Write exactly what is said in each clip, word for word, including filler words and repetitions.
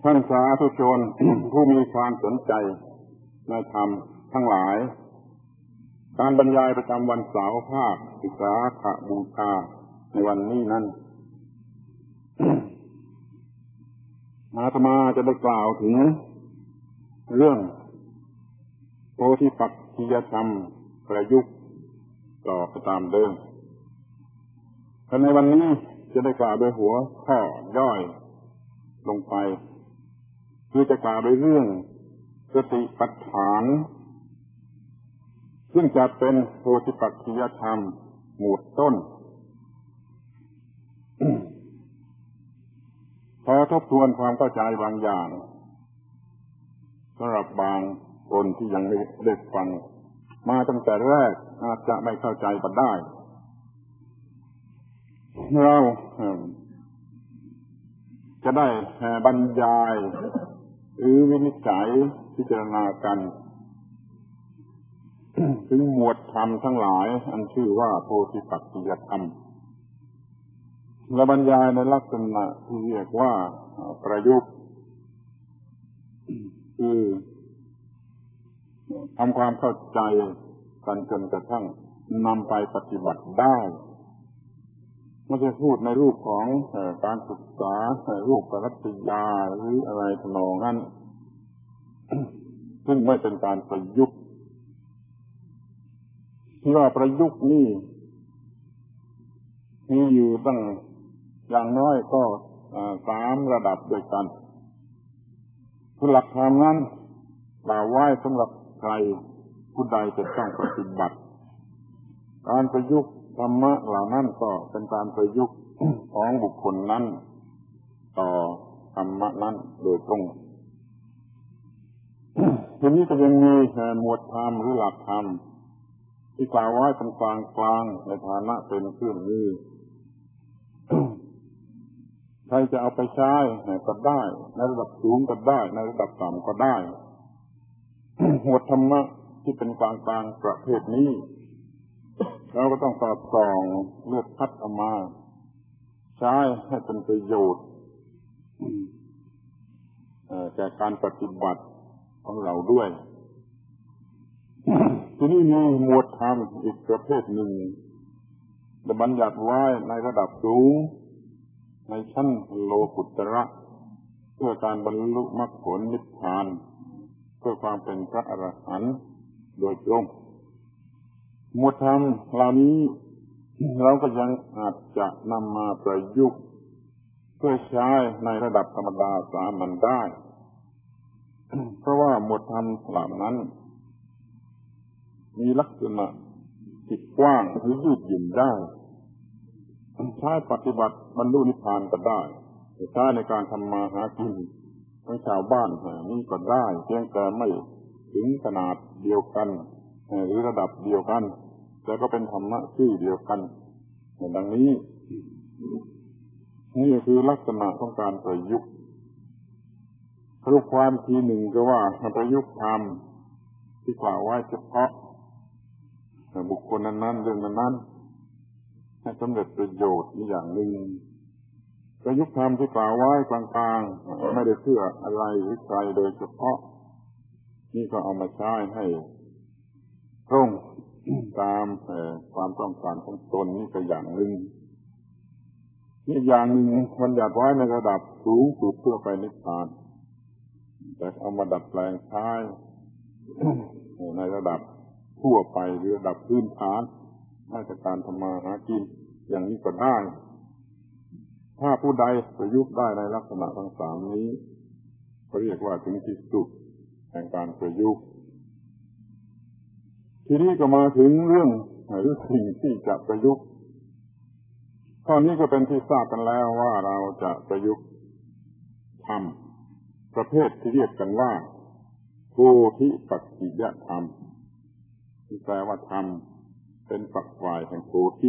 ท่านสาธุชน ผู้มีความสนใจในธรรมทั้งหลายการบรรยายประจำวันเสาร์ภาควิสาขบูชาในวันนี้นั้นอาตมาจะได้กล่าวถึงเรื่องโพธิปักขิยธรรมประยุกต์ต่อไปตามเดิมแต่ในวันนี้จะได้กล่าวโดยหัวข้อย่อยลงไปคือจะกล่าวโดยเรื่องสติปัฏฐานซึ่งจะเป็นโพธิปักขิยธรรมหมวดต้น พอทบทวนความเข้าใจบางอย่างสำหรับบางคนที่ยังไม่ได้ฟังมาตั้งแต่แรกอาจจะไม่เข้าใจก็ได้เราจะได้บรรยายหรือวินิจฉัยพิจารณากันถึงหมวดธรรมทั้งหลายอันชื่อว่าโพธิปักขิยธรรมและบรรยายในลักษณะที่เรียกว่าประยุกต์คือทำความเข้าใจกันจนกระทั่งนำไปปฏิบัติได้ไม่ใช่พูดในรูปของการศึกษาในรูปปรัชญาหรืออะไรทำนองนั้น ซึ่งไม่เป็นการประยุกต์ที่ว่าประยุกต์นี่มีอยู่ตั้งอย่างน้อยก็สามระดับด้วยกันคือหลักธรรมนั้นกล่าวไว้สำหรับใครผู้ใดจะต้องปฏิบัติการประยุกต์ธรรมะเหล่านั้นก็เป็นการประยุกต์ของบุคคลนั้นต่อธรรมะนั้นโดยตรงทีนี้ก็ยังมีหมวดธรรมหรือหลักธรรมที่กล่าวไว้เป็นกลางกลางในฐานะเป็นเครื่องมือใครจะเอาไปใช้ก็ได้ในระดับสูงก็ได้ในระดับต่ำก็ได้ หมวดธรรมะที่เป็นกลางกลางประเภทนี้เราก็ต้องสอดส่องเลือกคัดออกมาใช้ให้เป็นประโยชน์แก่การปฏิบัติของเราด้วย ที่นี่มีหมวดธรรมอีกประเภทหนึ่งได้บัญญัติไว้ในระดับสูงในชั้นโลกุตระเพื่อการบรรลุมรรคผลนิพพานเพื่อความเป็นพระอรหันต์โดยตรงหมวดธรรมเหล่านี้เราก็ยังอาจจะนำมาประยุกต์เพื่อใช้ในระดับธรรมดาสามัญได้ เพราะว่าหมวดธรรมเหล่านั้นมีลักษณะที่กว้างหรือยืดหยุ่นได้ใช้ปฏิบัติบรรลุนิพพานก็ได้ใช้ในการทำมาหากินของชาวบ้านนี่ก็ได้เพียงแต่ไม่ถึงขนาดเดียวกันหรือระดับเดียวกันแต่ก็เป็นธรรมะชื่อเดียวกันดังนี้นี่คือลักษณะของการประยุกต์สรุปความทีหนึ่งก็ว่าประยุกต์ธรรมที่กล่าวไว้เฉพาะบุคคลนั้นๆเรื่องนั้นๆให้สำเร็จประโยชน์อีกอย่างหนึ่งประยุกต์ธรรมที่กล่าวไว้กลางๆไม่ได้เพื่ออะไรหรือใครโดยเฉพาะนี่ก็เอามาใช้ให้ตรงตามความต้องการของตนนี่ก็อย่างหนึ่งนี่อย่างหนึ่งบัญญัติไว้ในระดับสูงสุดเพื่อไปนิพพานแต่เอามาดัดแปลงใช้ในระดับทั่วไปหรือระดับพื้นฐานมาตรการทำมาหากินอย่างนี้ก็ได้ถ้าผู้ใดประยุกต์ได้ในลักษณะทั้งสามนี้เขาเรียกว่าถึงที่สุดแห่งการประยุกต์ทีนี้ก็มาถึงเรื่องหรือสิ่งที่จะประยุกต์ข้อนี้ก็เป็นที่ทราบกันแล้วว่าเราจะประยุกต์ธรรมประเภทที่เรียกกันว่าโพธิปักขิยธรรมที่แปลว่าธรรมเป็นฝักฝ่ายแห่งโพธิ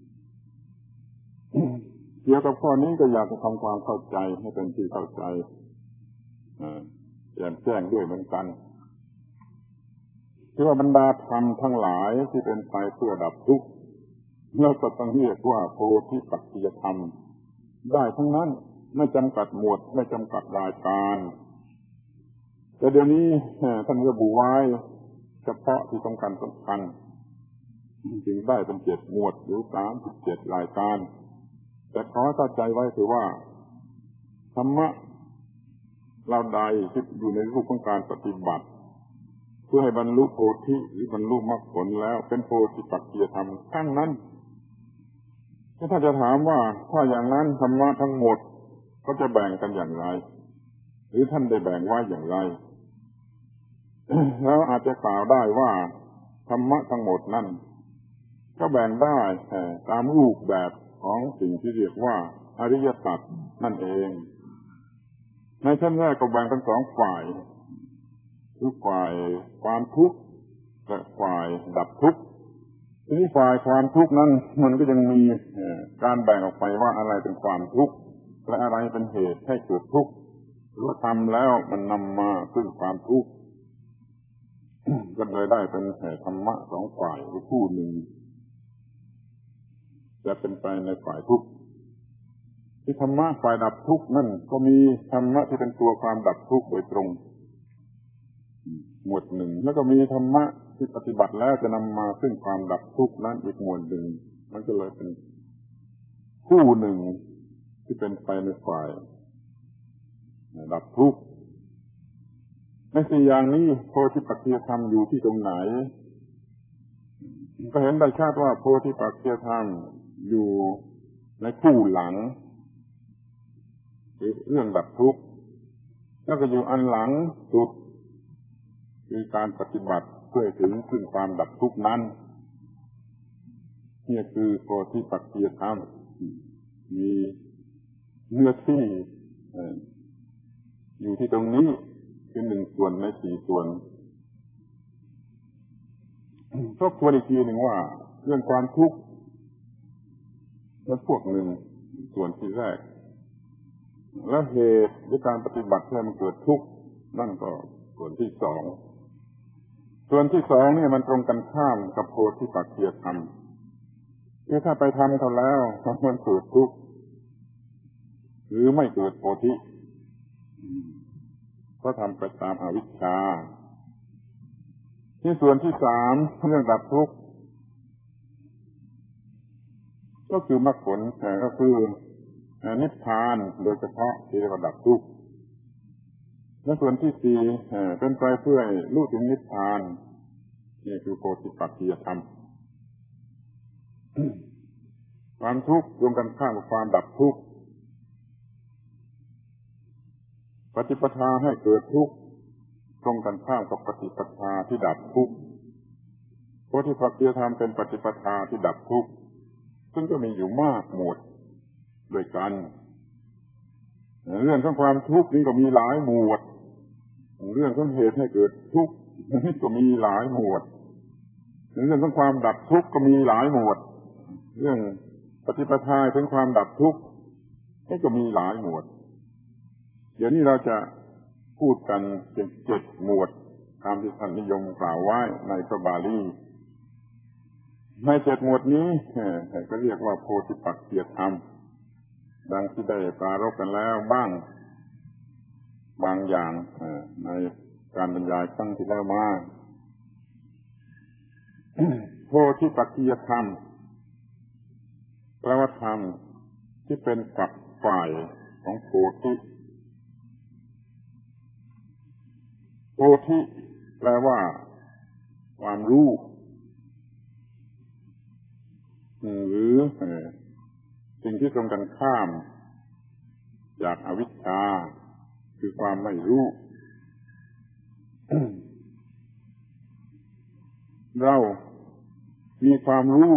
เกี่ยวกับข้อนี้ก็อยากจะทำความเข้าใจให้เป็นที่เข้าใจแจ่มแจ้งด้วยเหมือนกันที่ว่าบรรดาธรรมทั้งหลายที่เป็นไปเพื่อดับทุกข์เราก็ต้องเรียกว่าโพธิปักขิยธรรมได้ทั้งนั้นไม่จำกัดหมวดไม่จำกัดรายการแต่เดี๋ยวนี้ท่านระบุไว้เฉพาะที่สำคัญสำคัญจึงได้เป็นเจ็ดหมวดหรือสามสิบเจ็ดรายการแต่ขอเข้าใจไว้คือว่าธรรมะเราใดที่อยู่ในรูปของการปฏิบัติเพื่อให้บรรลุโพธิหรือบรรลุมรรคผลแล้วเป็นโพธิปักขิยธรรมทั้งนั้นถ้าจะถามว่าถ้าอย่างนั้นธรรมะทั้งหมดก็จะแบ่งกันอย่างไรหรือท่านได้แบ่งไว้อย่างไร แล้วอาจจะกล่าวได้ว่าธรรมะทั้งหมดนั้นก็แบ่งได้ตามรูปแบบของสิ่งที่เรียกว่าอริยสัจนั่นเองในชั้นแรกก็แบ่งเป็นสองฝ่ายคือฝ่ายความทุกข์และฝ่ายดับทุกข์ทีนี้ฝ่ายความทุกข์นั้นมันก็ยังมีการแบ่งออกไปว่าอะไรเป็นความทุกข์และอะไรเป็นเหตุให้เกิดทุกข์หรือทำแล้วมันนำมาซึ่งความทุกข์ ก็เลยได้เป็นธรรมะสองฝ่ายคือผู้หนึ่งจะเป็นไปในฝ่ายทุกข์ที่ธรรมะฝ่ายดับทุกข์นั่นก็มีธรรมะที่เป็นตัวความดับทุกข์โดยตรงหมวดหนึ่งแล้วก็มีธรรมะที่ปฏิบัติแล้วจะนำมาซึ่งความดับทุกข์นั้นอีกหมวดหนึ่งมันก็เลยเป็นคู่หนึ่งที่เป็นไปในฝ่ายดับทุกข์ในสี่อย่างนี้โพธิปักขิยธรรมอยู่ที่ตรงไหนก็เห็นได้ชัดว่าโพธิปักขิยธรรมอยู่ในคู่หลังคือเรื่องดับทุกข์แล้วก็อยู่อันหลังสุดคือการปฏิบัติเพื่อถึงซึ่งความดับทุกข์นั้นนี่คือโพธิปักขิยธรรมมีเนื้อที่อยู่ที่ตรงนี้เป็นหนึ่งส่วนในสี่ส่วนทบทวนอีกทีหนึ่งว่าเรื่องความทุกข์เป็นพวกหนึ่งส่วนที่แรกและเหตุในการปฏิบัติให้มันเกิดทุกข์นั่นก็ส่วนที่สองส่วนที่สองเนี่ยมันตรงกันข้ามกับโพธิปักขิยธรรมคือถ้าไปทำเขาแล้วมันเกิดทุกข์หรือไม่เกิดโพธิก็ทำไปตามอวิชชาที่ส่วนที่สามเรื่องดับทุกข์ก็คือมรรคผลก็คือนิพพานโดยเฉพาะที่เรียกว่าดับทุกข์และส่วนที่สี่เป็นไปเพื่อให้รู้ถึงนิพพานนี่คือโพธิปักขิยธรรมความทุกข์รวมกันข้ามกับความดับทุกข์ปฏิปทาให้เกิดทุกข์ตรงกันข้ามกับปฏิปทาที่ดับทุกข์โพธิปักขิยธรรมเป็นปฏิปทาที่ดับทุกข์ซึ่งก็มีอยู่มากหมดด้วยกันเรื่องของความทุกข์นี้ก็มีหลายหมวดเรื่องของเหตุให้เกิดทุกข์นี่ก็มีหลายหมวดเรื่องของความดับทุกข์ก็มีหลายหมวดเรื่องปฏิปทาถึงความดับทุกข์นี่ก็มีหลายหมวดเดี๋ยวนี้เราจะพูดกันเป็นเจ็ดหมวดตามที่ท่านนิยมกล่าวไว้ในพระบาลีในเจ็ดหมวดนี้ก็เรียกว่าโพธิปักขิยธรรมดังที่ได้ปรารภกันแล้วบ้างบางอย่างในการบรรยายครั้งที่แล้วมาโพธิปักขิยธรรมแปลว่าธรรมที่เป็นฝักฝ่ายของโพธิโพธิแปลว่าความรู้หรือสิ่งที่ตรงกันข้ามจากอวิชชาคือความไม่รู้ เรามีความรู้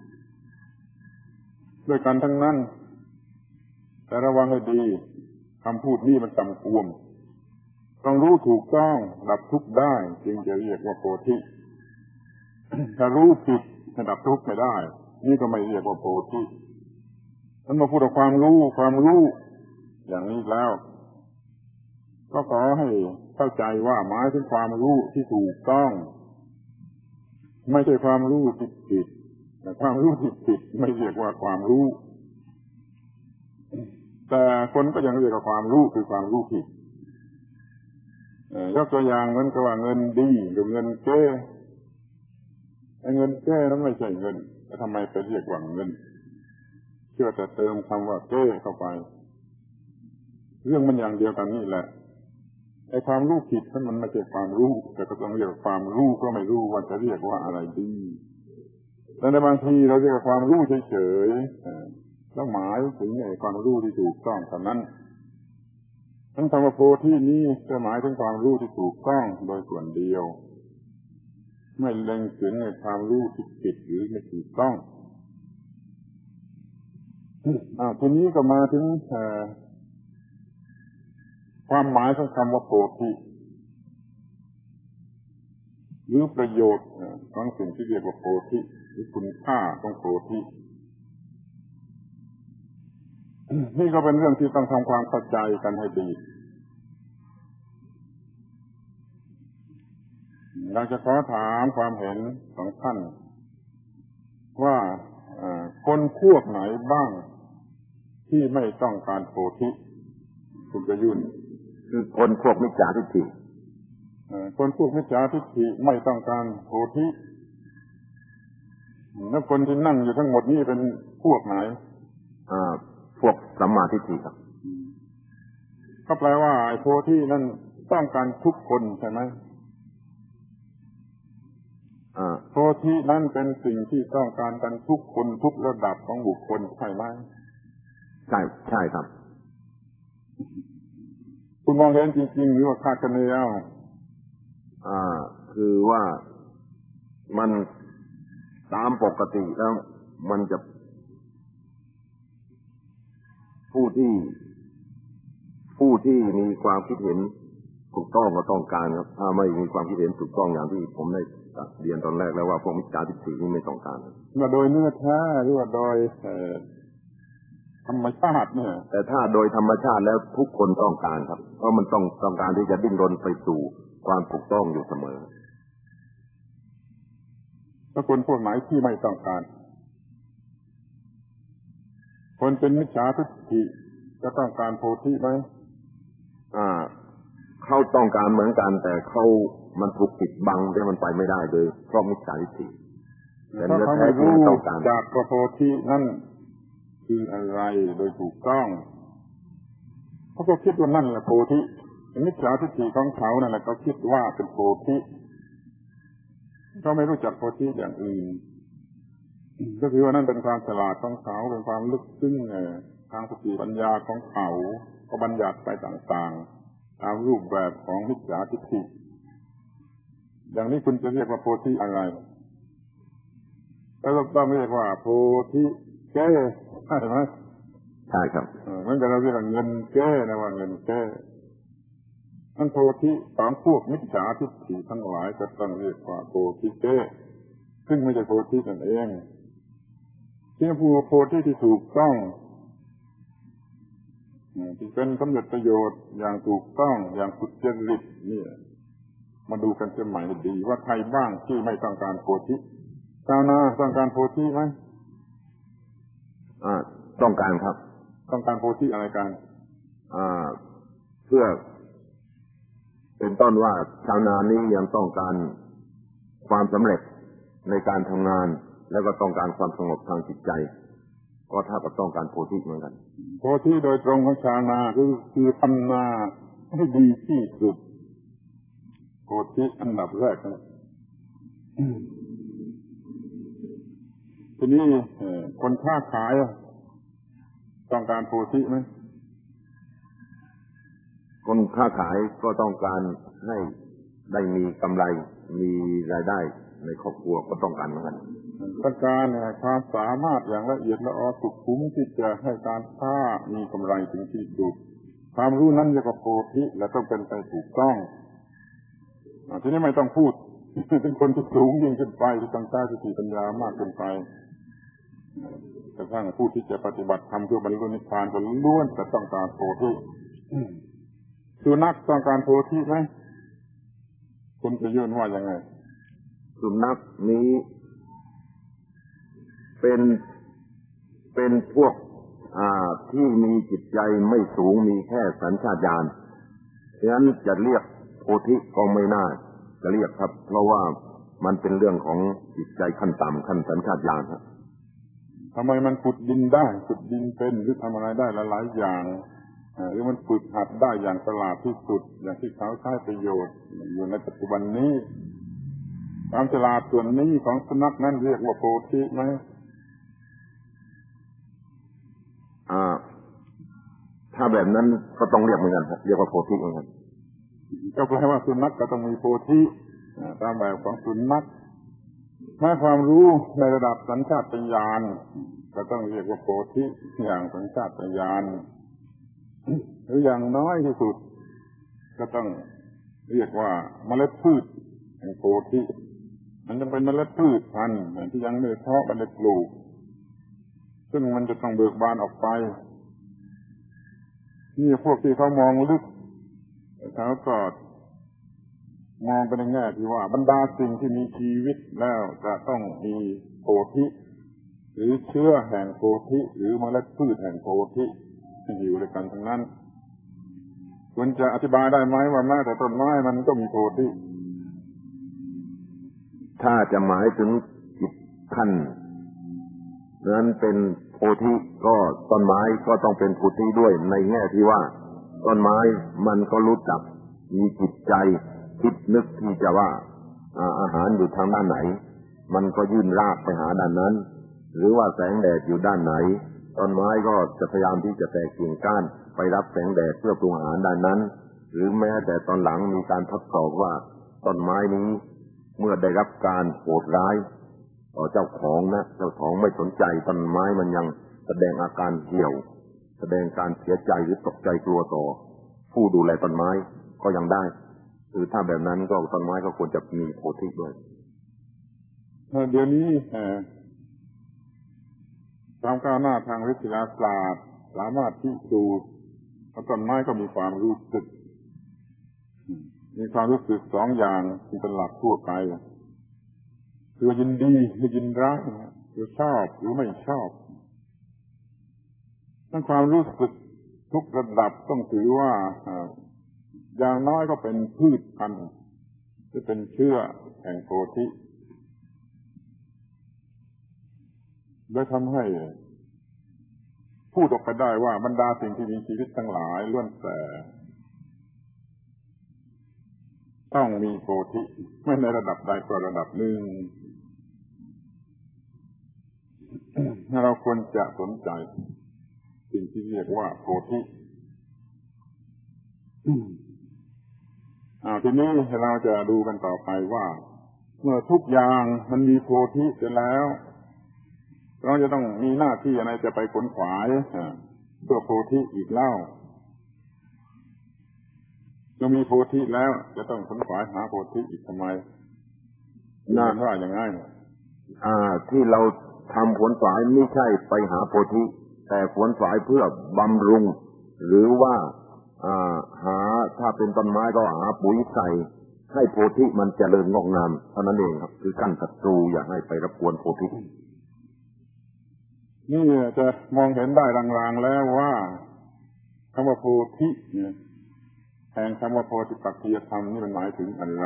ด้วยกันทั้งนั้นแต่ระวังให้ดีคำพูดนี้มันจำกวมต้องรู้ถูกต้องดับทุกข์ได้จึงจะเรียกว่าโพธิ ถ้ารู้ผิดดับทุกข์ไม่ได้นี่ก็ไม่เรียกว่าโพธิท่านมาพูดถึงความรู้ความรู้อย่างนี้แล้วก็ขอให้เข้าใจว่าหมายถึงความรู้ที่ถูกต้องไม่ใช่ความรู้ที่ผิดแต่ความรู้ที่ผิดไม่เรียกว่าความรู้แต่คนก็ยังเรียกว่าความรู้คือความรู้ผิดยกตัวอย่างเหมือนกับว่าเงินดีหรือเงินเก้ไอ้เงินแก้นั้นไม่ใช่เงินแต่ทำไมไปเรียกว่าเงินเชื่อแต่เติมคำว่าแก้เข้าไปเรื่องมันอย่างเดียวกันนี่แหละไอ้ความรู้ผิดนั้นมันไม่ใช่ความรู้แต่ก็ต้องเรียกความรู้ก็ไม่รู้ว่าจะเรียกว่าอะไรดีแต่ในบางทีเราเรียกความรู้เฉยๆแล้วหมายถึงไอ้ความรู้ที่ถูกต้องเท่านั้นทั้งคำว่าโพธินี้จะหมายถึงความรู้ที่ถูกต้องโดยส่วนเดียวไม่เล็งถึงในความรู้ที่ผิดหรือไม่ถูกต้องอ่าทีนี้ก็มาถึงความหมายของคำว่าโพธิหรือประโยชน์ของสิ่งที่เรียกว่าโพธิหรือคุณค่าของโพธินี่ก็เป็นเรื่องที่ต้องทำความเข้าใจกันให้ดีเราจะขอถามความเห็นของท่านว่าคนพวกไหนบ้างที่ไม่ต้องการโพธิคุณจะยุ่นคือคนพวกมิจฉาทิฏฐิคนพวกมิจฉาทิฏฐิไม่ต้องการโพธิแล้วคนที่นั่งอยู่ทั้งหมดนี้เป็นพวกไหนอ่าพวกสัมมาทิฏฐิครับก็แปลว่าไอ้โพธินั่นต้องการทุกคนใช่ไหมอ่าโพธินั่นเป็นสิ่งที่ต้องการกันทุกคนทุกระดับของบุคคลใช่ไหมใช่ใช่ครับคุณมองเห็นจริงๆหรือว่าคาดคะเนเอาอ่าคือว่ามันตามปกติแล้วมันจะผู้ที่ผู้ที่มีความคิดเห็นถูกต้องก็ต้องการครับถ้าไม่มีความคิดเห็นถูกต้องอย่างที่ผมได้เรียนตอนแรกแล้วว่าพวกมิจฉาทิฏฐินี่ไม่ต้องการว่าโดยเนื้อแท้หรือว่าโดยธรรมชาติเนี่ยแต่ถ้าโดยธรรมชาติแล้วทุกคนต้องการครับเพราะมันต้องต้องการที่จะดิ้นรนไปสู่ความถูกต้องอยู่เสมอแล้วคนพวกไหนที่ไม่ต้องการคนเป็นมิจฉาทิฏฐิจะต้องการโพธิไหมอ่าเขาต้องการเหมือนกันแต่เขามันถูกปิดบังได้มันไปไม่ได้โดยเพราะมิจฉาทิฏฐิแต่เนื้อแท้จริงต้องการจากโพธินั่นคืออะไรโดยถูกต้องเขาก็คิดว่านั่นแหละโพธิมิจฉาทิฏฐิของเขานั่นแหละเขาคิดว่าเป็นโพธิเขาไม่รู้จักโพธิอย่างอื่นก็คือว่านั่นเป็นความฉลาดของเขาเป็นความลึกซึ้งทางสติปัญญาของเขาก็บัญญัติไปต่างๆตามรูปแบบของมิจฉาทิฏฐิอย่างนี้คุณจะเรียกว่าโพธิอะไรแล้วเราต้องเรียกว่าโพธิแก้ใช่ไหมใช่ครับเหมือนกับเราเรียกเงินแก้นะว่าเงินแก้นั่นโพธิของพวกมิจฉาทิฏฐิทั้งหลายก็ต้องเรียกว่าโพธิแก้ซึ่งไม่ใช่โพธินั่นเองที่ผู้โพธิที่ถูกต้องที่เป็นสำเร็จประโยชน์อย่างถูกต้องอย่างสุจริตนี่มาดูกันจะใหม่ดีว่าใครบ้างที่ไม่ต้องการโพธิชาวนาต้องการโพธิไหมอ่าต้องการครับต้องการโพธิอะไรกันอ่าเพื่อเป็นต้นว่าชาวนานี้ยังต้องการความสำเร็จในการทำงานแล้วก็ต้องการความสงบทางจิตใจก็ถ้าก็ต้องการโพธิเหมือนกันโพธิโดยตรงของชาวนาคือคือทำนาให้ดีที่สุดโพธิอันดับแรกนะทีนี้คนค้าขายต้องการโพธิไหมคนค้าขายก็ต้องการให้ได้มีกำไรมีรายได้ในครอบครัวก็ต้องการเหมือนกันต้องการความสามารถอย่างละเอียดละออสุขุมที่จะให้การค้ามีกำไรถึงที่สุดความรู้นั้นเรียกว่าโพธิและต้องเป็นไปถูกต้องทีนี้ไม่ต้องพูดเป็นคนที่สูงยิ่งขึ้นไปที่ต้องใช้สติปัญญามากขึ้นไปกระทั่งผู้ที่จะปฏิบัติธรรมเพื่อบรรลุนิพพานก็ล้วนแต่ต้องการโพธิสุนัขต้องการโพธิไหมคุณจะยื่นว่ายังไงสุนัขนี้เป็นเป็นพวกอ่าที่มีจิตใจไม่สูงมีแค่สัญชาตญาณฉะนั้นจะเรียกโพธิก็ไม่น่าจะเรียกครับเพราะว่ามันเป็นเรื่องของจิตใจขั้นต่ำขั้นสัญชาตญาณครับทำไมมันขุดดินได้ขุดดินเป็นหรือทำอะไรได้หลายๆอย่างหรือมันฝึกหัดได้อย่างฉลาดที่สุดอย่างที่เขาใช้ประโยชน์อยู่ในปัจจุบันนี้ความฉลาดส่วนนี้ของสุนัขนั้นเรียกว่าโพธิไหมอ่าถ้าแบบนั้นก็ต้องเรียกเหมือนกันครับเรียกว่าโพธิเหมือนกันก็แปลว่าสุนัขก็ต้องมีโพธิตามแบบของสุนัขแม้ความรู้ในระดับสัญชาตญาณก็ต้องเรียกว่าโพธิอย่างสัญชาตญาณหรืออย่างน้อยที่สุดก็ต้องเรียกว่าเมล็ดพืชแห่งโพธิมันจะเป็นเมล็ดพืชพันธุ์ที่ยังไม่เพาะไม่ได้ปลูกซึ่งมันจะต้องเบิกบานออกไปนี่พวกที่เขามองลึกเขาก็มองไปในแง่ที่ว่าบรรดาสิ่งที่มีชีวิตแล้วจะต้องมีโพธิหรือเชื้อแห่งโพธิหรือเมล็ดพืชแห่งโพธิที่อยู่ด้วยกันทั้งนั้นคุณจะอธิบายได้ไหมว่าแม้แต่ต้นไม้มันก็มีโพธิถ้าจะหมายถึงจิตขั้นนั้นเป็นโพธิก็ต้นไม้ก็ต้องเป็นโพธิด้วยในแง่ที่ว่าต้นไม้มันก็รู้จักมีจิตใจคิดนึกที่จะว่าอาหารอยู่ทางด้านไหนมันก็ยื่นรากไปหาด้านนั้นหรือว่าแสงแดดอยู่ด้านไหนต้นไม้ก็จะพยายามที่จะแตกกิ่งก้านไปรับแสงแดดเพื่อปรุงอาหารด้านนั้นหรือแม้แต่ตอนหลังมีการทดสอบว่าต้นไม้นี้เมื่อได้รับการโหดร้ายต่อเจ้าของนะเจ้าของไม่สนใจต้นไม้มันยังแสดงอาการเหี่ยวแสดงการเสียใจหรือตกใจกลัวต่อผู้ดูแลต้นไม้ก็ยังได้คือถ้าแบบนั้นก็ต้นไม้ก็ควรจะมีโพธิด้วยเดี๋ยวนี้ความก้าวหน้าทางวิทยาศาสตร์สามารถพิสูจน์ว่าต้นไม้ก็มีความรู้สึกมีความรู้สึกสองอย่างที่เป็นหลักทั่วไปคือยินดีหรือยินร้ายคือชอบหรือไม่ชอบทั้งความรู้สึกทุกระดับต้องถือว่าอย่างน้อยก็เป็นพืชพันธุ์จะเป็นเชื้อแห่งโพธิโดยทำให้พูดออกไปได้ว่าบรรดาสิ่งที่มีชีวิตทั้งหลายล้วนแต่ต้องมีโพธิไม่ในระดับใดก็ระดับหนึ่งเราควรจะสนใจสิ่งที่เรียกว่าโพธิอ่าทีนี้เราจะดูกันต่อไปว่าเมื่อทุกอย่างมันมีโพธิเสร็จแล้วเราจะต้องมีหน้าที่อะไรจะไปขนขวายเพื่อโพธิอีกเล่าเรามีโพธิแล้วจะต้องขนขวายหาโพธิอีกทำไมน่าว่าอย่างง่ายอ่าที่เราทำขวนขวายไม่ใช่ไปหาโพธิแต่ขวนขวายเพื่อบำรุงหรือว่าอ่าหาถ้าเป็นต้นไม้ก็หาปุ๋ยใส่ให้โพธิมันเจริญงอกงามเท่านั้นเองครับคือกั้นศัตรูอย่าให้ไปรบกวนโพธินี่จะมองเห็นได้ลางๆแล้วว่าคำว่าโพธิเนี่ยแทนคำว่าโพธิปักขิยธรรมนี่มันหมายถึงอะไร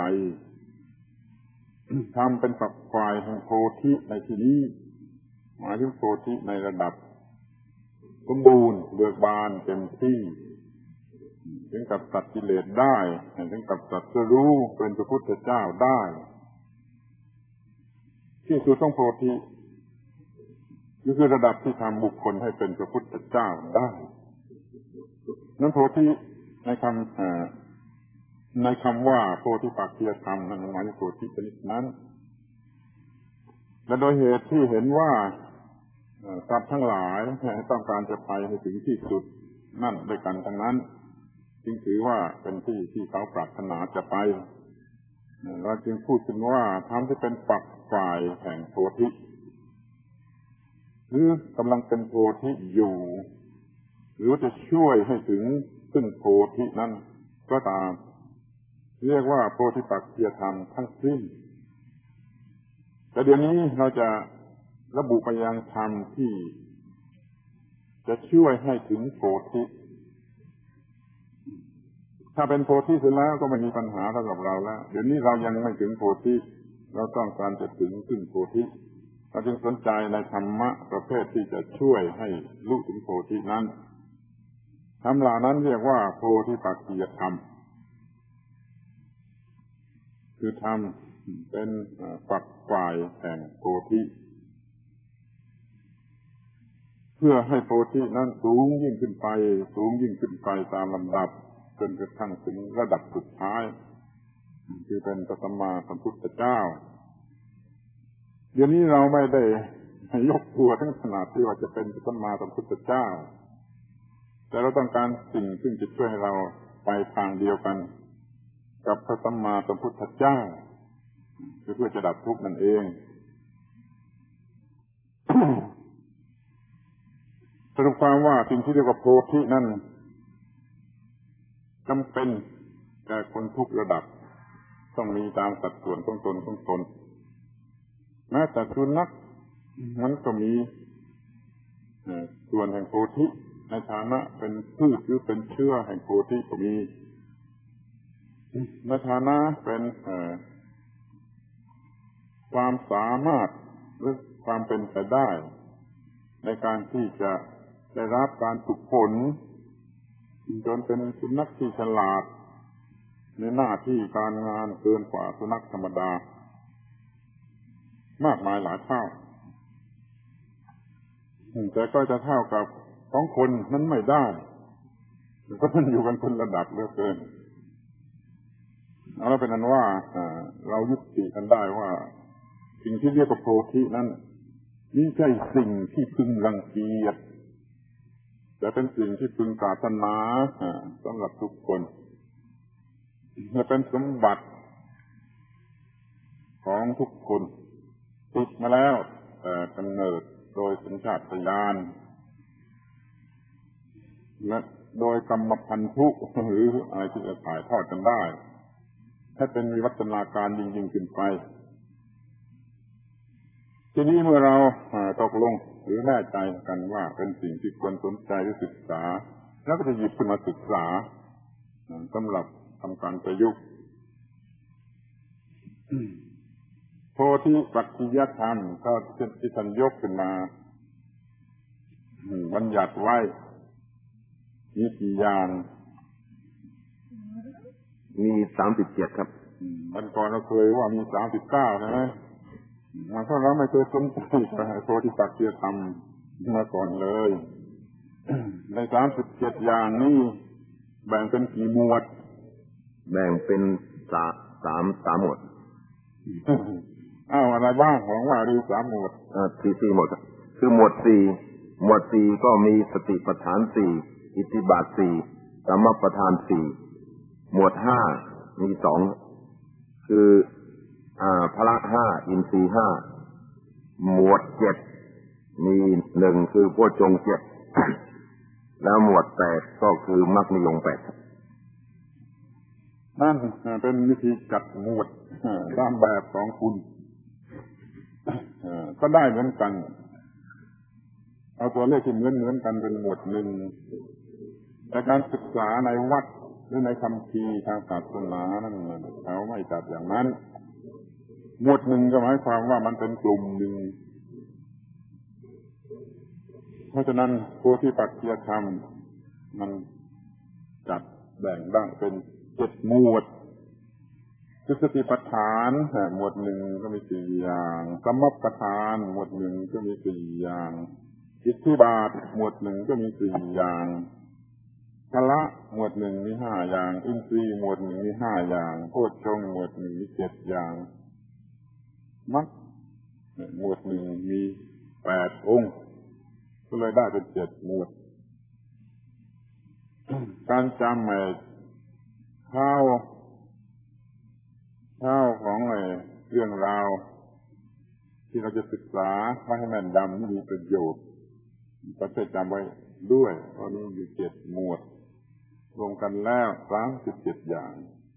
ธรรมเป็นฝักฝ่ายแห่งโพธิในที่นี้หมายถึงโพธิในระดับสมบูรณ์เบิกบานเต็มที่ถึงกับตัดกิเลสได้ถึงกับตัดสรู้เป็นพระพุทธเจ้าได้ที่สุดของโพธินี่คือระดับที่ทำบุคคลให้เป็นพระพุทธเจ้าได้นั้นโพธิในคำในคำว่าโพธิปักขิยธรรมนั้นหมายถึงโพธิชนิดนั้นและโดยเหตุที่เห็นว่าสัตว์ทั้งหลายต้องการจะไปให้ถึงที่สุดนั่นด้วยกันทั้งนั้นจึงถือว่าเป็นที่ที่เขาปรารถนาจะไปเราจึงพูดถึงว่าธรรมที่เป็นฝักฝ่ายแห่งโพธิหรือกำลังเป็นโพธิอยู่หรือจะช่วยให้ถึงซึ่งโพธินั้นก็ตามเรียกว่าโพธิปักขิยธรรมทั้งสิ้นแต่เดี๋ยวนี้เราจะระบุไปยังธรรมที่จะช่วยให้ถึงโพธิถ้าเป็นโพธิเสร็จแล้วก็ไม่มีปัญหาสำหรับเราแล้วเดี๋ยวนี้เรายังไม่ถึงโพธิเราต้องการจะถึงขึ้นโพธิเราจึงสนใจในธรรมะประเภทที่จะช่วยให้รู้ถึงโพธินั้นธรรมเหล่านั้นเรียกว่าโพธิปักขิยธรรมคือธรรมเป็นฝักฝ่ายแห่งโพธิเพื่อให้โพธินั้นสูงยิ่งขึ้นไปสูงยิ่งขึ้นไปตามลำดับจนกระทั่งถึงระดับสุดท้ายคือเป็นพระสัมมาสัมพุทธเจ้าเดี๋ยวนี้เราไม่ได้ยกตัวถึงขนาดที่ว่าจะเป็นพระสัมมาสัมพุทธเจ้าแต่เราต้องการสิ่งซึ่งจะช่วยให้เราไปทางเดียวกันกับพระสัมมาสัมพุทธเจ้าคือเพื่อจะดับทุกข์นั่นเอง สรุปความว่าสิ่งที่เรียกว่าโพธินั้นจำเป็นแก่คนทุกระดับต้องมีตามสัดส่วนของตนของตนแม้แต่สุนัขมันก็มีส่วนแห่งโพธิในฐานะเป็นพืชหรือเป็นเชื้อแห่งโพธิก็มีในฐานะเป็นความสามารถหรือความเป็นไปได้ในการที่จะได้รับการฝึกฝนจนเป็นสุนัขที่ฉลาดในหน้าที่การงานเกินกว่าสุนัขธรรมดามากมายหลายเท่าแต่ก็จะเท่ากับของคนนั้นไม่ได้ก็มันอยู่กันคนระดับเหลือเกินเอาแล้วเป็นนั้นว่าเรายุติกันได้ว่าสิ่งที่เรียกว่าโพธินั้นไม่ใช่สิ่งที่พึงรังเกียจแต่เป็นสิ่งที่พึงปรารถนาสำหรับทุกคนและเป็นสมบัติของทุกคนติดมาแล้วแต่กำเนิดโดยสัญชาตญาณและโดยกรรมพันธุหรืออะไรที่จะถ่ายทอดกันได้ให้เป็นวิวัฒนาการยิ่งๆขึ้นไปทีนี้เมื่อเราตกลงหรือแน่ใจกันว่าเป็นสิ่งที่ควรสนใจหรือศึกษาแล้วก็จะหยิบขึ้นมาศึกษาสำหรับทำการประยุกต์โพธิปักขิยธรรมก็ที่ท่านยกขึ้นมาบัญญัติไว้มีกี่อย่างมีสามสิบเจ็ดครับวันก่อนเราเคยว่ามีสามสิบเก้าใช่ไหมมันเพราะเราไม่เคยสนใจโพธิปักขิยธรรมมาก่อนเลยในสามสิบเจ็ดอย่างนี้แบ่งเป็นกี่หมวดแบ่งเป็นสามสามสามหมวดอ้าวอะไรบ้างของว่าดูสามหมวดอ่าสี่สี่หมวดคือหมวดสี่หมวดสี่ก็มีสติปัฏฐานสี่อิทธิบาทสี่สัมมาปัฏฐานสี่หมวดห้ามีสองคืออ่าพละห้าอินทรีย์ห้าหมวดเจ็ดมีหนึ่งคือโพชฌงค์เจ็ดแล้วหมวดแปดก็คือมรรคนิยมแปดนั่นเป็นวิธีจัดหมวดตามแบบของคุณก็ได้เหมือนกันเอาตัวเลขที่เหมือนเหมือนกันเป็นหมวดหนึ่งแต่การศึกษาในวัดหรือในคัมภีร์ทางศาสนานั่นเขาไม่จัดอย่างนั้นหมวดหนึ่งก็หมายความว่ามันเป็นกลุ่มหนึ่งเพราะฉะนั้นโพธิปักขิยธรรมมันจัดแบ่งได้เป็นเจ็ดหมวดคือสติปัฏฐานหมวดหนึ่งก็มีสี่อย่างสัมมัปปทานหมวดหนึ่งก็มีสี่อย่างอิทธิบาทหมวดหนึ่งก็มีสี่อย่างพละหมวดหนึ่งมีห้าอย่างอินทรีย์หมวดหนึ่งมีห้าอย่างโพชฌงค์หมวดหนึ่งมีเจ็ดอย่างมรรคหมวดหนึ่งมีแปดองค์ก็เลยได้เป็นเจ็ดหมวดการจำไอ้ข้าวข้าวของไอ้เรื่องราวที่เราจะศึกษาให้แม่นยำมีประโยชน์ก็จะจำไว้ด้วยเพราะนี้มีเจ็ดหมวดรวมกันแล้วสามสิบเจ็ดอย่าง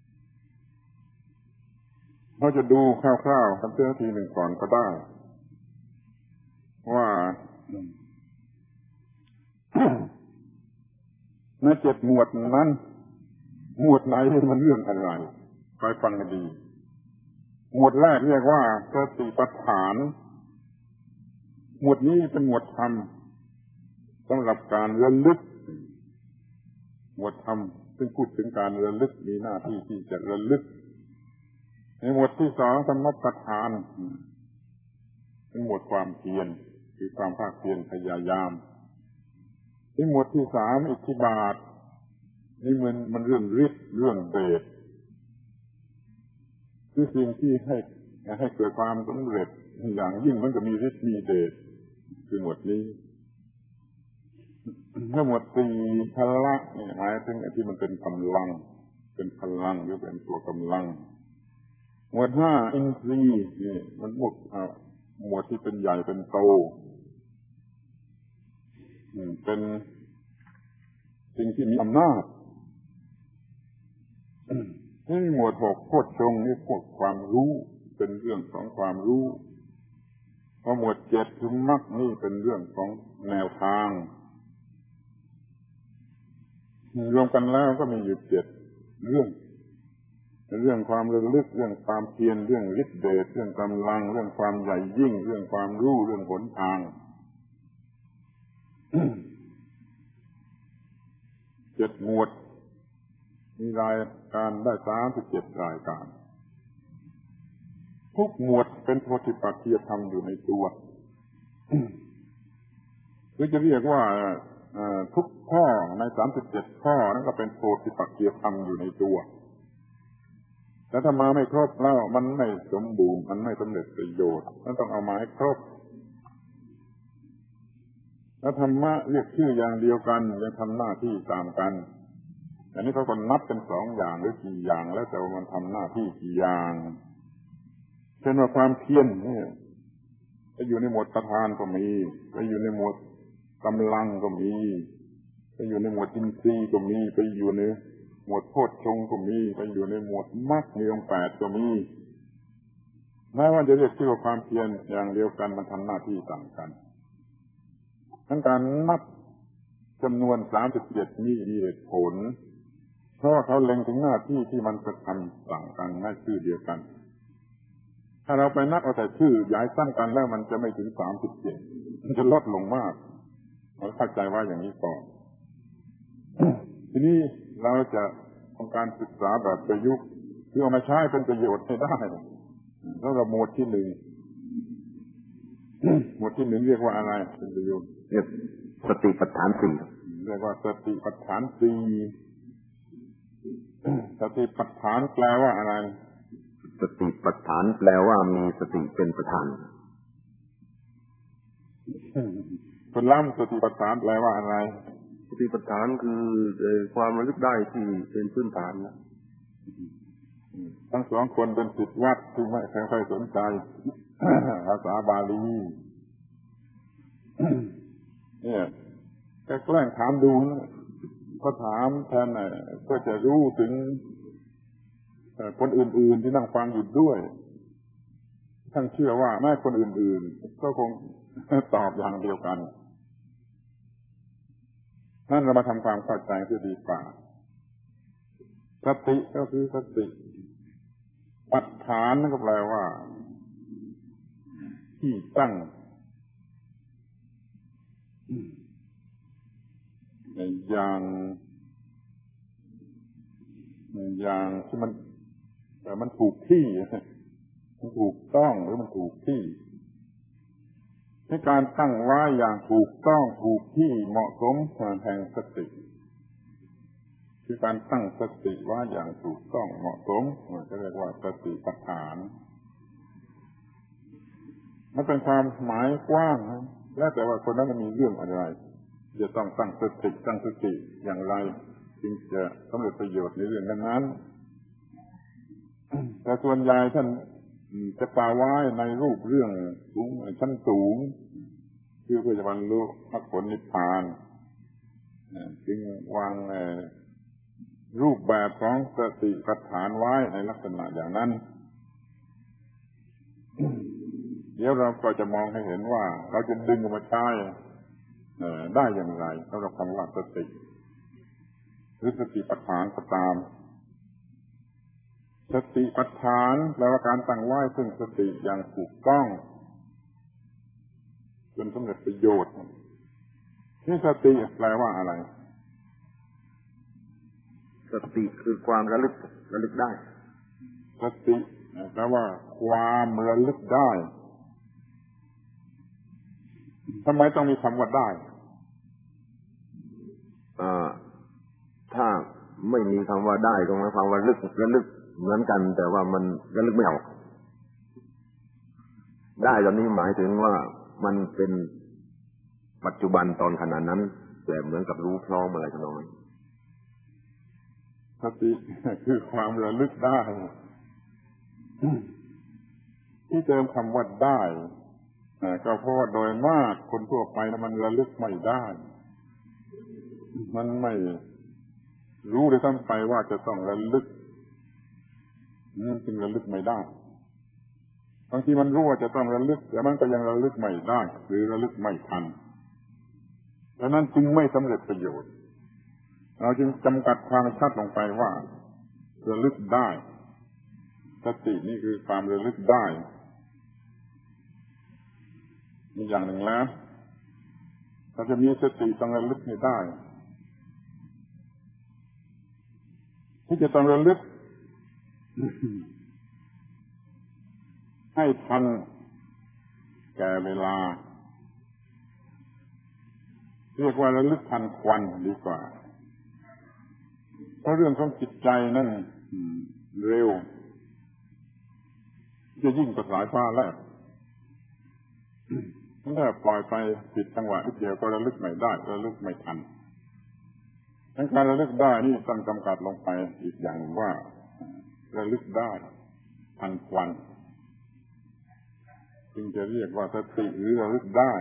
เราจะดูคร่าวๆกันเพื่อทีหนึ่งก่อนก็ได้ว่าในเจ็ดหมวดนั้นหมวดไหนมันเรื่องอะไรไปฟังกันดีหมวดแรกเรียกว่าสติปัฏฐานหมวดนี้เป็นหมวดธรรมสำหรับการระลึกหมวดธรรมซึ่งพูดถึงการระลึกมีหน้าที่ที่จะระลึกในหมวดที่สองสมปทานเป็นหมวดความเพียรคือความภาคเพียรพยายามในหมวดที่สามอิทธิบาทนี่มันมันเรื่องฤทธิ์เรื่องเดชคือสิ่งที่ให้ให้เกิดความสำเร็จอย่างยิ่งมันก็มีฤทธิ์มีเดชคือหมวดนี้ถ้าหมวดสี่พละนี่หมายถึงไอ้ที่มันเป็นกำลังเป็นพลังหรือเป็นตัวกำลังหมวดห้าอินทรีย์นี่มันหมวดหมวดที่เป็นใหญ่เป็นโตเป็นสิ่งที่มีอำนาจนี่หมวดหกโพชฌงค์นี่พวกความรู้เป็นเรื่องของความรู้พอหมวดเจ็ดถึงมรรคนี่เป็นเรื่องของแนวทางรวมกันแล้วก็มีอยู่เจ็ดเรื่องเรื่องความระลึกเรื่องความเพียรเรื่องฤทธิ์เดชเรื่องกำลังเรื่องความใหญ่ยิ่งเรื่องความรู้เรื่องหนทาง เจ็ดหมวดมีรายการได้สามสิบเจ็ดรายการทุกหมวดเป็นโพธิปักขิยธรรมอยู่ในตัวหรือจะเรียกว่าทุกข้อในสามสิบเจ็ดข้อนั้นก็เป็นโพธิปักขิยธรรมอยู่ในตัวแต่ถ้ามาไม่ครบแล้วมันไม่สมบูรณ์มันไม่สำเร็จประโยชน์มันต้องเอามาให้ครบแล้วธรรมะเรียกชื่ออย่างเดียวกันยังทำหน้าที่ตามกันอันนี้เขาก็นับเป็นสองอย่างหรือกี่อย่างแล้วแต่ว่ามันทำหน้าที่กี่อย่างเช่นว่าความเพียรนี่ไปอยู่ในหมวดประธานก็มีไปอยู่ในหมวดกำลังก็มีไปอยู่ในหมวดอินทรีย์ก็มีไปอยู่ในหมวดโพชฌงค์ก็มีไปอยู่ในหมวดมรรคมีองค์แปดก็มีแม้ว่าจะเรียกชื่อว่าความเพียรอย่างเดียวกันมันทำหน้าที่ต่างกันทั้งการนับจำนวนสามสิบเจ็ดนี่มีเหตุผลเพราะว่าเขาเล็งถึงหน้าที่ที่มันจะทำต่างกันในชื่อเดียวกันถ้าเราไปนับเอาแต่ชื่อย้ายสั้นกันแล้วมันจะไม่ถึงสามสิบเจ็ดมันจะลดลงมากเราเข้าใจว่าอย่างนี้ก่อน ทีนี้เราจะทำการศึกษาแบบประยุกต์เพื่อเอามาใช้เป็นประโยชน์ให้ได้แล้วเราหมวดที่หนึ่งหมวดที่หนึ่งเรียกว่าอะไรเป็นประโยชน์เรียกสติปัฏฐานสี่เรียกว่าสติปัฏฐานสี่สติปัฏฐานแปลว่าอะไรสติปัฏฐานแปลว่ามีสติเป็นประธานคนล่ำสติปัฏฐานแปลว่าอะไรสติปัฏฐานคือความระลึกได้ที่เป็นพื้นฐานนะทั้งสองคนเป็นศิษย์วัดที่ไม่ค่อยสนใจภาษาบาลีเนี่ยแกแกล้งถามดูก็ถามแทนเพื่อจะรู้ถึงคนอื่นๆที่นั่งฟังอยู่ด้วยท่านเชื่อว่าแม้คนอื่นๆก็คงตอบอย่างเดียวกันนั่นเรามาทำความเข้าใจที่ดีกว่าสติก็คือสติปัฏฐานนั่นก็แปลว่าที่ตั้งอย่างอย่างที่มันแต่มันถูกที่มันถูกต้องหรือมันถูกที่ในการตั้งไว้อย่างถูกต้องถูกที่เหมาะสมแห่งสติคือการตั้งสติไว้อย่างถูกต้องเหมาะสมจะเรียกว่าสติปัฏฐานมันเป็นความหมายกว้างแล้วแต่ว่าคนนั้นมันมีเรื่องอะไรจะต้องตั้งสติตั้งสติอย่างไรจึงจะสำเร็จประโยชน์ในเรื่องนั้นๆแต่ส่วนใหญ่ท่านจะกล่าวไว้ในรูปเรื่องสูงชั้นสูงคือเพื่อจะบรรลุมรรคผลนิพพานจึงวางรูปแบบของสติปัฏฐานไว้ในลักษณะอย่างนั้นเดี๋ยวเราก็จะมองให้เห็นว่าเราจะดึงมาใช้ได้อย่างไรสำหรับคำว่าสติหรือสติปัฏฐานก็ตามสติปัฏฐานแปลว่าการตั้งไว้ซึ่งสติอย่างถูกต้องจนสำเร็จประโยชน์นี่สติแปลว่าอะไรสติคือความระลึกระลึกได้สติแปลว่าความระลึกได้ทำไมต้องมีคำว่าได้อ่าถ้าไม่มีคำว่าได้ตรงนั้นคำว่าลึกระลึกเหมือนกันแต่ว่ามันระลึกไม่ออกได้ตอนนี้หมายถึงว่ามันเป็นปัจจุบันตอนขณะนั้นแต่เหมือนกับรู้พร้อมอะไรทั้งนั้นสติคือความระลึกได้ที่เติมคำว่าได้ก็เพราะว่าโดยมากคนทั่วไปนะมันระลึกไม่ได้มันไม่รู้เลยซ้ำไปว่าจะต้องระลึกนั่นจึงระลึกไม่ได้บางทีมันรู้ว่าจะต้องระลึกแต่มันก็ยังระลึกไม่ได้หรือระลึกไม่ทันดังนั้นจึงไม่สำเร็จประโยชน์เราจึงจำกัดความชัดลงไปว่าระลึกได้สตินี่คือความระลึกได้มีอย่างหนึ่งแล้วเราจะมีสติต้องระลึกให้ได้ที่จะต้องระลึกให้ทันแก่เวลาเรียกว่าระลึกทันควันดีกว่าเพราะเรื่องของจิตใจนั่นเร็วจะยิ่งกว่าสายฟ้าแลบถ้าปล่อยไปผิดจังหวะนิดเดียวก็ระลึกไม่ได้ระลึกไม่ทันทั้งการระลึกได้นี่ต้องจำกัดลงไปอีกอย่างว่าระลึกได้ทันควันจึงจะเรียกว่าสติหรือระลึกได้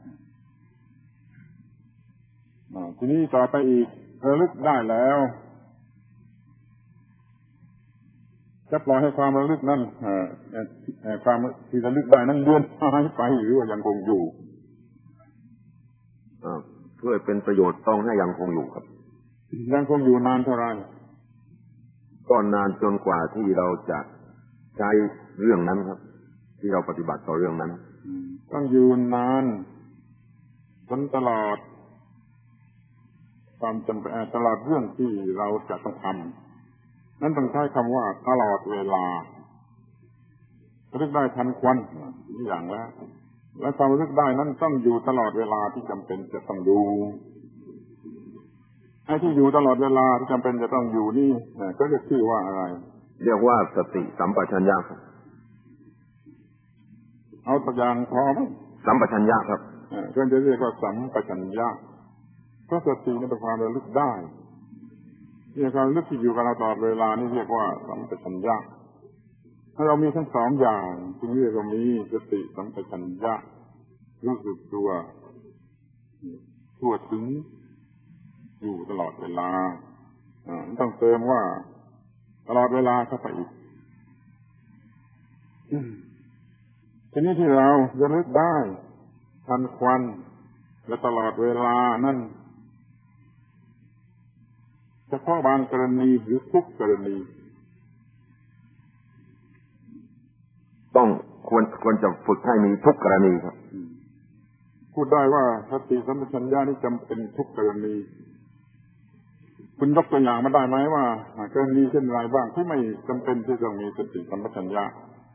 ทีนี้ต่อไปอีกระลึกได้แล้วจะปล่อยให้ความระลึกนั้นความที่ระลึกได้นั้นเลือนหายไปหรือว่ายังคงอยู่เพื่อเป็นประโยชน์ต้องให้ยังคงอยู่ครับยังคงอยู่นานเท่าไหร่ก็นานจนกว่าที่เราจะใช้เรื่องนั้นครับที่เราปฏิบัติต่อเรื่องนั้นต้องอยู่นานจนตลอดความจำเป็นตลอดเรื่องที่เราจะต้องทำนั้นต้องใช้คำว่าตลอดเวลาระลึกได้ทันควันนี่อย่างแล้วและความระลึกได้นั้นต้องอยู่ตลอดเวลาที่จำเป็นจะต้องดูไอ้ที่อยู่ตลอดเวลาที่จำเป็นจะต้องอยู่นี่ก็เรียกชื่อว่าอะไรเรียกว่าสติสัมปชัญญะครับเอาตัวอย่างพอไหมสัมปชัญญะครับเพื่อนจะเรียกว่าสัมปชัญญะเพราะสตินี่เป็นความระลึกได้นี่ความระลึกที่อยู่กับเราตลอดเวลานี่เรียกว่าสัมปชัญญะถ้าเรามีทั้งสองอย่างจึงเรียกว่ามีสติสัมปชัญญะรู้สึกตัวทั่วถึงอยู่ตลอดเวลาต้องเติมว่าตลอดเวลาเข้าไปอีกทีนี้ที่เราระลึกได้ทันควันและตลอดเวลานั่นเฉพาะบางกรณีหรือทุกกรณีต้องควรควรจะฝึกให้มีทุกกรณีครับพูดได้ว่าสติสัมปชัญญะนี่จำเป็นทุกกรณีคุณยกตัวอย่างมาได้ไหมว่ากรณีเช่นไรบ้างที่ไม่จำเป็นที่จะมีสติสัมปชัญญะ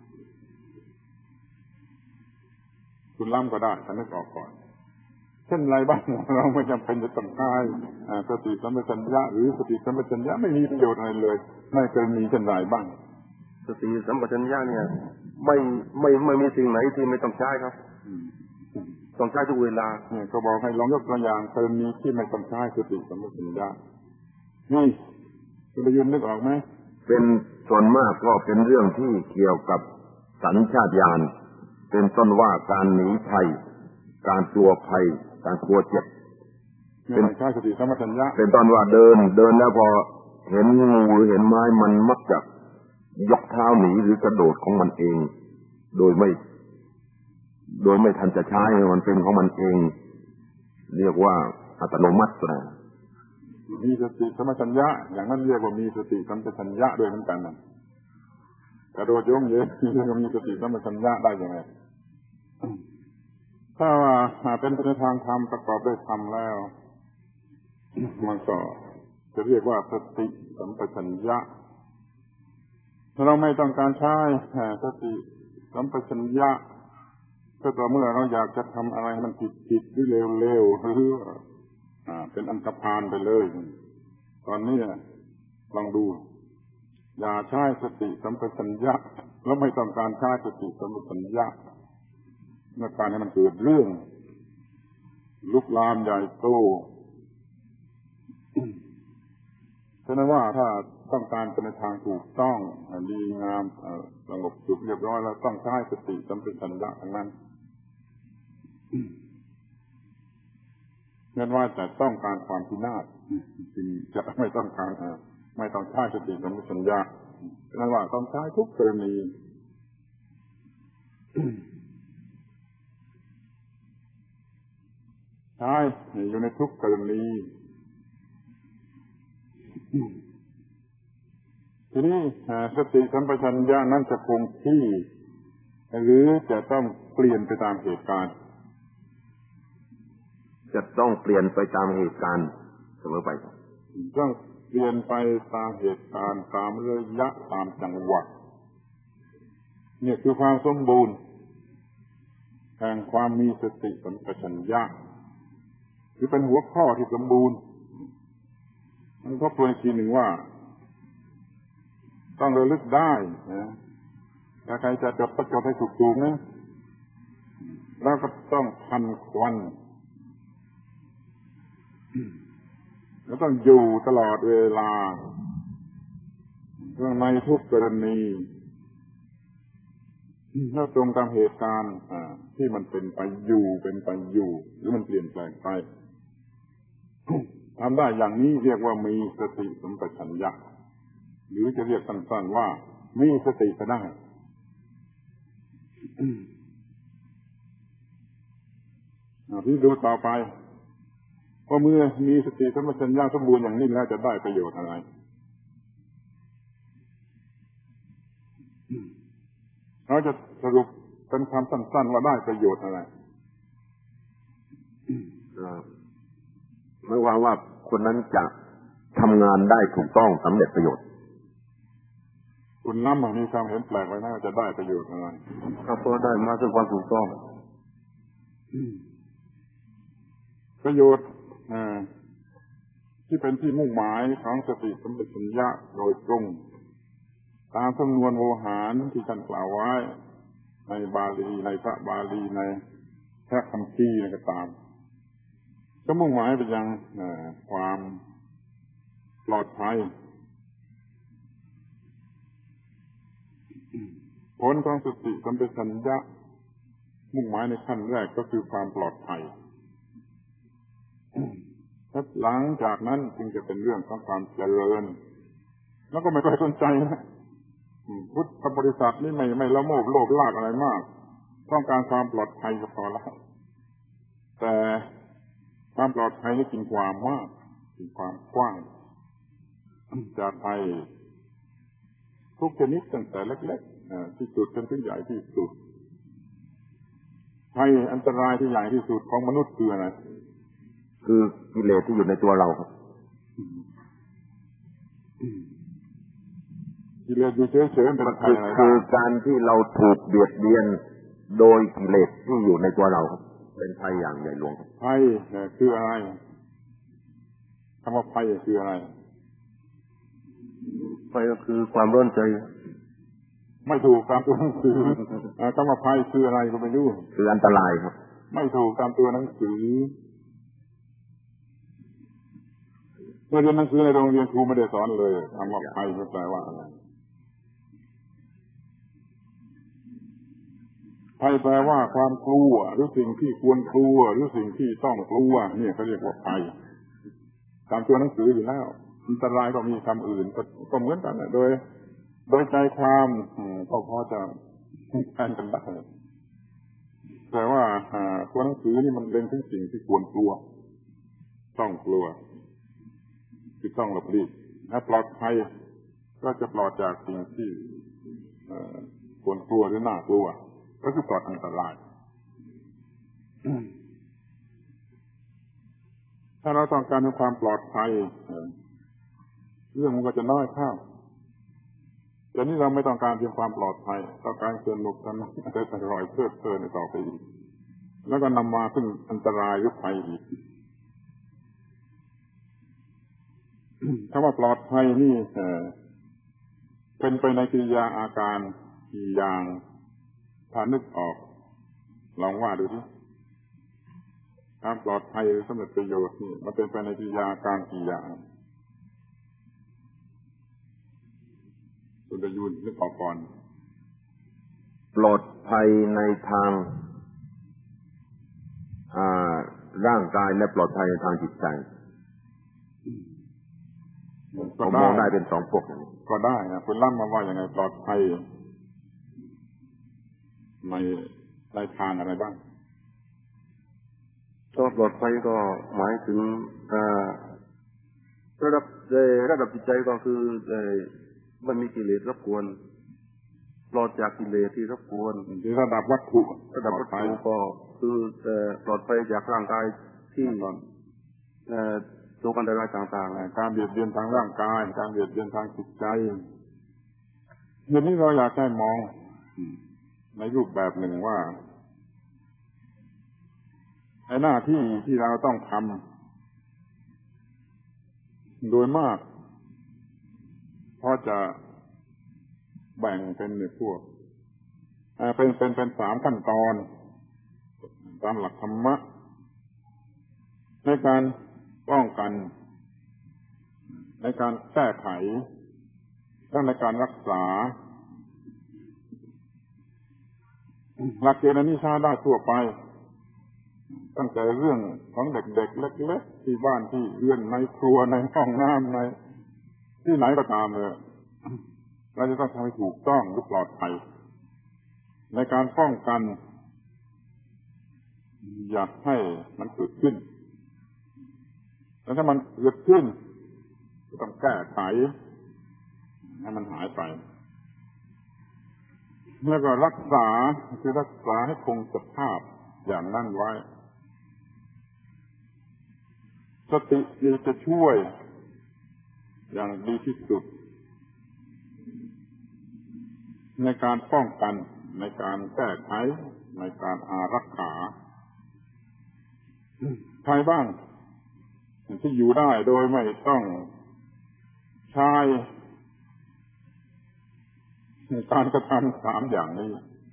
คุณล้ำก็ได้ฉันนึกออกก่อนเช่นไรบ้างเราไม่จำเป็นจะต้องใช้สติสัมปชัญญะหรือสติสัมปชัญญะไม่มีประโยชน์อะไรเลยในกรณีเช่นไรบ้างสติสัมปชัญญะเนี่ยไม่ไม่ไม่มีสิ่งไหนที่ไม่ต้องใช้ครับต้องใช้ทุกเวลาเนี่ยก็บอกให้ลองยกตัวอย่างกรณีที่ไม่ต้องใช้สติสัมปชัญญะนี่คุณประยุทธ์นึกออกไหมเป็นส่วนมากก็เป็นเรื่องที่เกี่ยวกับสัญชาตญาณเป็นต้นว่าการหนีภัยการกลัวภัยการกลัวเจ็บเป็นใช้สติสัมปชัญญะเป็นต้นว่าเดินเดินแล้วพอเห็นงูหรือเห็นไม้มันมักจะยกเท้าหนีหรือกระโดดของมันเองโดยไม่โดยไม่ทันจะใช้มันเป็นของมันเองเรียกว่าอัตโนมัตินะมีสติสัมปชัญญะอย่างนั้นเรียกว่ามีสติสัมปชัญญะด้วยเหมือนกันนะกระโดดโยงเยอะเรียกว่ามีสติสัมปชัญญะได้ยังไงถ้าว่าเป็นไปในทางธรรมประกอบด้วยธรรมแล้วมันก็จะเรียกว่าสติสัมปชัญญะถ้าเราไม่ต้องการใช้สติสัมปชัญญะก็ต่อเมื่อเราอยากจะทำอะไรมันผิดๆหรือเร็วๆหรือเป็นอันตรพานไปเลยตอนนี้ลองดูอย่าใช้สติสัมปชัญญะแล้วไม่ต้องการใช้สติสัมปชัญญะเมื่อการให้มันเกิดเรื่องลุกลามใหญ่โตฉะนั้นว่าถ้าต้องการไปในทางถูกต้องดีงามสงบสุขเรียบร้อยแล้วต้องใช้สติสัมปชัญญะทั้งนั้นเนื่องว่าแต่ต้องการความพินาศจึงจะไม่ต้องการไม่ต้องใช้สติสัมปชัญญะฉะนั้นว่าต้องใช้ทุกกรณีใช่อยู่ในทุกกรณีทีนี้สติสัมปชัญญะนั้นจะคงที่หรือจะต้องเปลี่ยนไปตามเหตุการณ์จะต้องเปลี่ยนไปตามเหตุการณ์เสมอไปต้องเปลี่ยนไปตามเหตุการณ์ตามระยะตามจังหวะนี่คือความสมบูรณ์แห่งความมีสติสัมปชัญญะคือเป็นหัวข้อที่สมบูรณ์มันทบทวนอีกทีหนึ่งว่าต้องระลึกได้นะถ้าใครจะจดประจดให้ถูกๆนะแล้วก็ต้องทันควันแล้วต้องอยู่ตลอดเวลาในทุกกรณีถ้าตรงตามเหตุการณ์ที่มันเป็นไปอยู่เป็นไปอยู่หรือมันเปลี่ยนแปลงไปทำได้อย่างนี้เรียกว่ามีสติสัมปชัญญะหรือจะเรียกสั้นๆว่ามีสติก็ได้ที่ดูต่อไปว่าเมื่อมีสติสัมปชัญญะสมบูรณ์อย่างนี้แล้วจะได้ประโยชน์อะไรเราจะสรุปเป็นคำสั้นๆว่าได้ประโยชน์อะไรไม่ว่าว่าคนนั้นจะทำงานได้ถูกต้องสำเร็จประโยชน์คุณน้ำมีความเห็นแปลกไว้นะว่าจะได้ประโยชน์อะไรครับเพราะได้มาซึ่งความถูกต้องประโยชน์ที่เป็นที่มุ่งหมายของสติสัมปชัญญะโดยตรงตามสำนวนโวหารที่ท่านกล่าวไว้ในบาลีในพระบาลีในพระคัมภีร์ก็ตามก็มุ่งหมายไปยังความปลอดภัยผลของสติสัมปชัญญะมุ่งหมายในขั้นแรกก็คือความปลอดภัยและหลังจากนั้นจึงจะเป็นเรื่องของความเจริญแล้วก็ไม่ค่อยสนใจนะพุทธบริษัทนี่ไม่ไม่ละโมบโลภลากอะไรมากต้องการความปลอดภัยก็พอแล้วแต่ความปลอดภัยนี่กินความมากกินความกว้างจากภัยทุกชนิดตั้งแต่เล็กๆที่สุดจนถึงใหญ่ที่สุดภัยอันตรายที่ใหญ่ที่สุดของมนุษย์คืออะไรคือกิเลสที่อยู่ในตัวเราครับกิเลสอยู่เฉยๆเป็นภัยอะไรคือการที่เราถูกเบียดเบียนโดยกิเลสที่อยู่ในตัวเราครับเป็นภัยอย่างใหญ่หลวงภัยคืออะไรคำว่าภัยคืออะไรภัยก็คือความร้อนใจไม่ถูกตามตัวหนังสือคำว่าภัยคืออะไรก็ไม่รู้คืออันตรายครับไม่ถูกตามตัวหนังสือเมื่อเรียนหนังสือในโรงเรียนครูไม่ได้สอนเลยคำว่าภัยแปลว่าอะไรภัยแปลว่าความกลัวหรือสิ่งที่ควรกลัวหรือสิ่งที่ต้องกลัวเนี่ยเขาเรียกว่าภัยตามตัวหนังสืออยู่แล้วอันตรายก็มีคำอื่นก็เหมือนกันโดยโดยใจความก็พอจะแทนกันได้แต่ว่าตัวหนังสือนี่มันเป็นถึงสิ่งที่ควรกลัวต้องกลัวคือต้องหลบหลีกถ้าปลอดภัยก็จะปลอดจากสิ่งที่ควรกลัวหรือน่ากลัวก็คือปลอดอันตราย ถ้าเราต้องการความปลอดภัยเรื่องมันก็จะน้อยข้าวแต่นี้เราไม่ต้องการเพียงความปลอดภัยต้องการสนุกสนานแต่แต่รอยเพลิดเพลินต่อไปอีกแล้วก็นำมาซึ่งอันตรายหรือภัยอีก คำว่าปลอดภัยนี่เป็นไปในกิริยาอาการกี่อย่างถ้านึกออกลองว่าดูดิการปลอดภัยสำเร็จประโยชน์นี่มันเป็นไปในกิริยาอาการกี่อย่างคุณประยุทธ์นึกออกก่อนปลอดภัยในทางร่างกายและปลอดภัยในทางจิตใจผมมองได้เป็นสองพวกก็ได้นะคุณล่ำมาว่าอย่างไรปลอดภัยในในทางอะไรบ้างก็ปลอดภัยก็หมายถึงระดับระดับจิตใจก็คือมันมีกิเลสรบกวนปลอดจากกิเลสที่รบกวนที่ระดับวัตถุระดับวัตถุก็คือปลอดภัยจากร่างกายที่ตัวอันตรายต่างๆการเบียดเบียนทางร่างกายการเบียดเบียนทางจิตใจเรื่องนี้เราอยากให้มองในรูปแบบหนึ่งว่าในหน้าที่ที่เราต้องทำโดยมากเพราะจะแบ่งเป็นในพวกเป็นเป็นเป็นสามขั้นตอนตามหลักธรรมะในการป้องกันในการแก้ไขและในการรักษาหลักเกณฑ์นี้ใช้ได้ทั่วไปตั้งแต่เรื่องของเด็กๆเล็กๆที่บ้านที่เรือนในครัวในห้องน้ำในที่ไหนก็ตามเลยเราจะต้องทำให้ถูกต้องหรือปลอดภัยในการป้องกันอย่าให้มันเกิดขึ้นแล้วถ้ามันเกิดขึ้นก็ต้องแก้ไขให้มันหายไปแล้วก็รักษาคือรักษาให้คงสภาพอย่างนั้นไว้สติจะช่วยอย่างดีที่สุดในการป้องกันในการแก้ไขในการอารักขาใครบ้างที่อยู่ได้โดยไม่ต้องใช้การกระทำสามอย่างนี้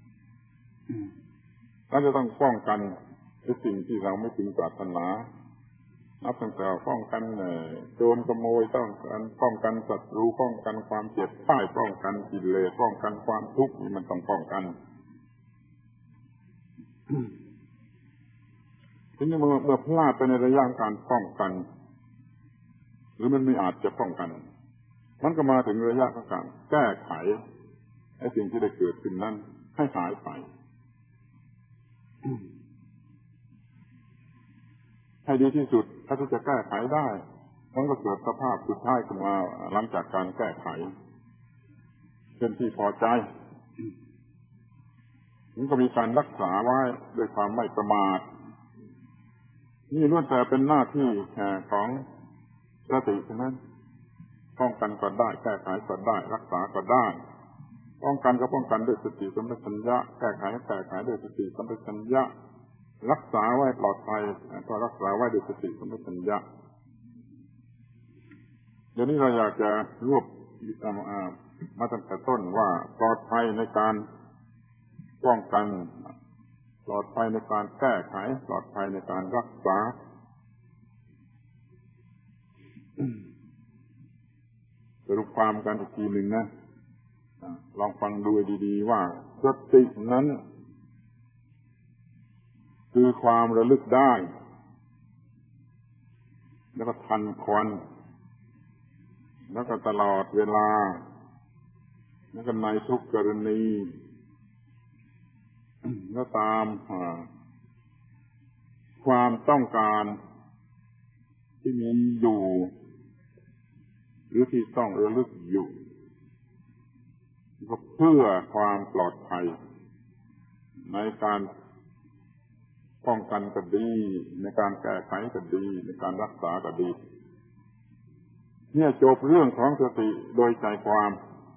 เราจะต้องป้องกันในสิ่งที่เราไม่พึงปรารถนานับตั้งแต่ป้องกันโจรขโมยต้องการป้องกันศัตรูป้องกันความเจ็บไข้ป้องกันกิเลสป้องกันความทุกข์นี่มันต้องป้องกันทีนี้เมื่อเมื่อพลาดไปในระยะการป้องกันหรือมันไม่อาจจะป้องกันมันก็มาถึงระยะของการแก้ไขไอ้สิ่งที่ได้เกิดขึ้นนั้นให้หายไปให้ดีที่สุดถ้าจะแก้ไขได้มันก็เกิดสภาพสุดท้ายขึ้นมาหลังจากการแก้ไขเป็นที่พอใจมันก็มีการรักษาไว้ด้วยความไม่ประมาทนี่ล้วนแต่เป็นหน้าที่ของสติเท่านั้นป้องกันก็ได้แก้ไขก็ได้รักษาก็ได้ป้องกันก็ป้องกันด้วยสติสัมปชัญญะแก้ไขแก้ไขด้วยสติสัมปชัญญะรักษาไว้ปลอดภัยก็รักษาไว้ด้วยสติสัมปชัญญะเดี๋ยวนี้เราอยากจะรวบมาตั้งแต่ต้นว่าปลอดภัยในการป้องกันปลอดภัยในการแก้ไขปลอดภัยในการรักษาสรุปความกันอีกทีหนึ่งนะลองฟังดูดีๆว่าสตินั้นคือความระลึกได้แล้วก็ทันควันแล้วก็ตลอดเวลาแล้วก็ในทุกกรณีก็ตามความต้องการทที่มีอยู่หรือที่ต้องระลึกอยู่ก็เพื่อความปลอดภัยในการป้องกันก็ดีในการแก้ไขก็ดีในการรักษาก็ดีเนี่ยจบเรื่องของสติโดยใจความ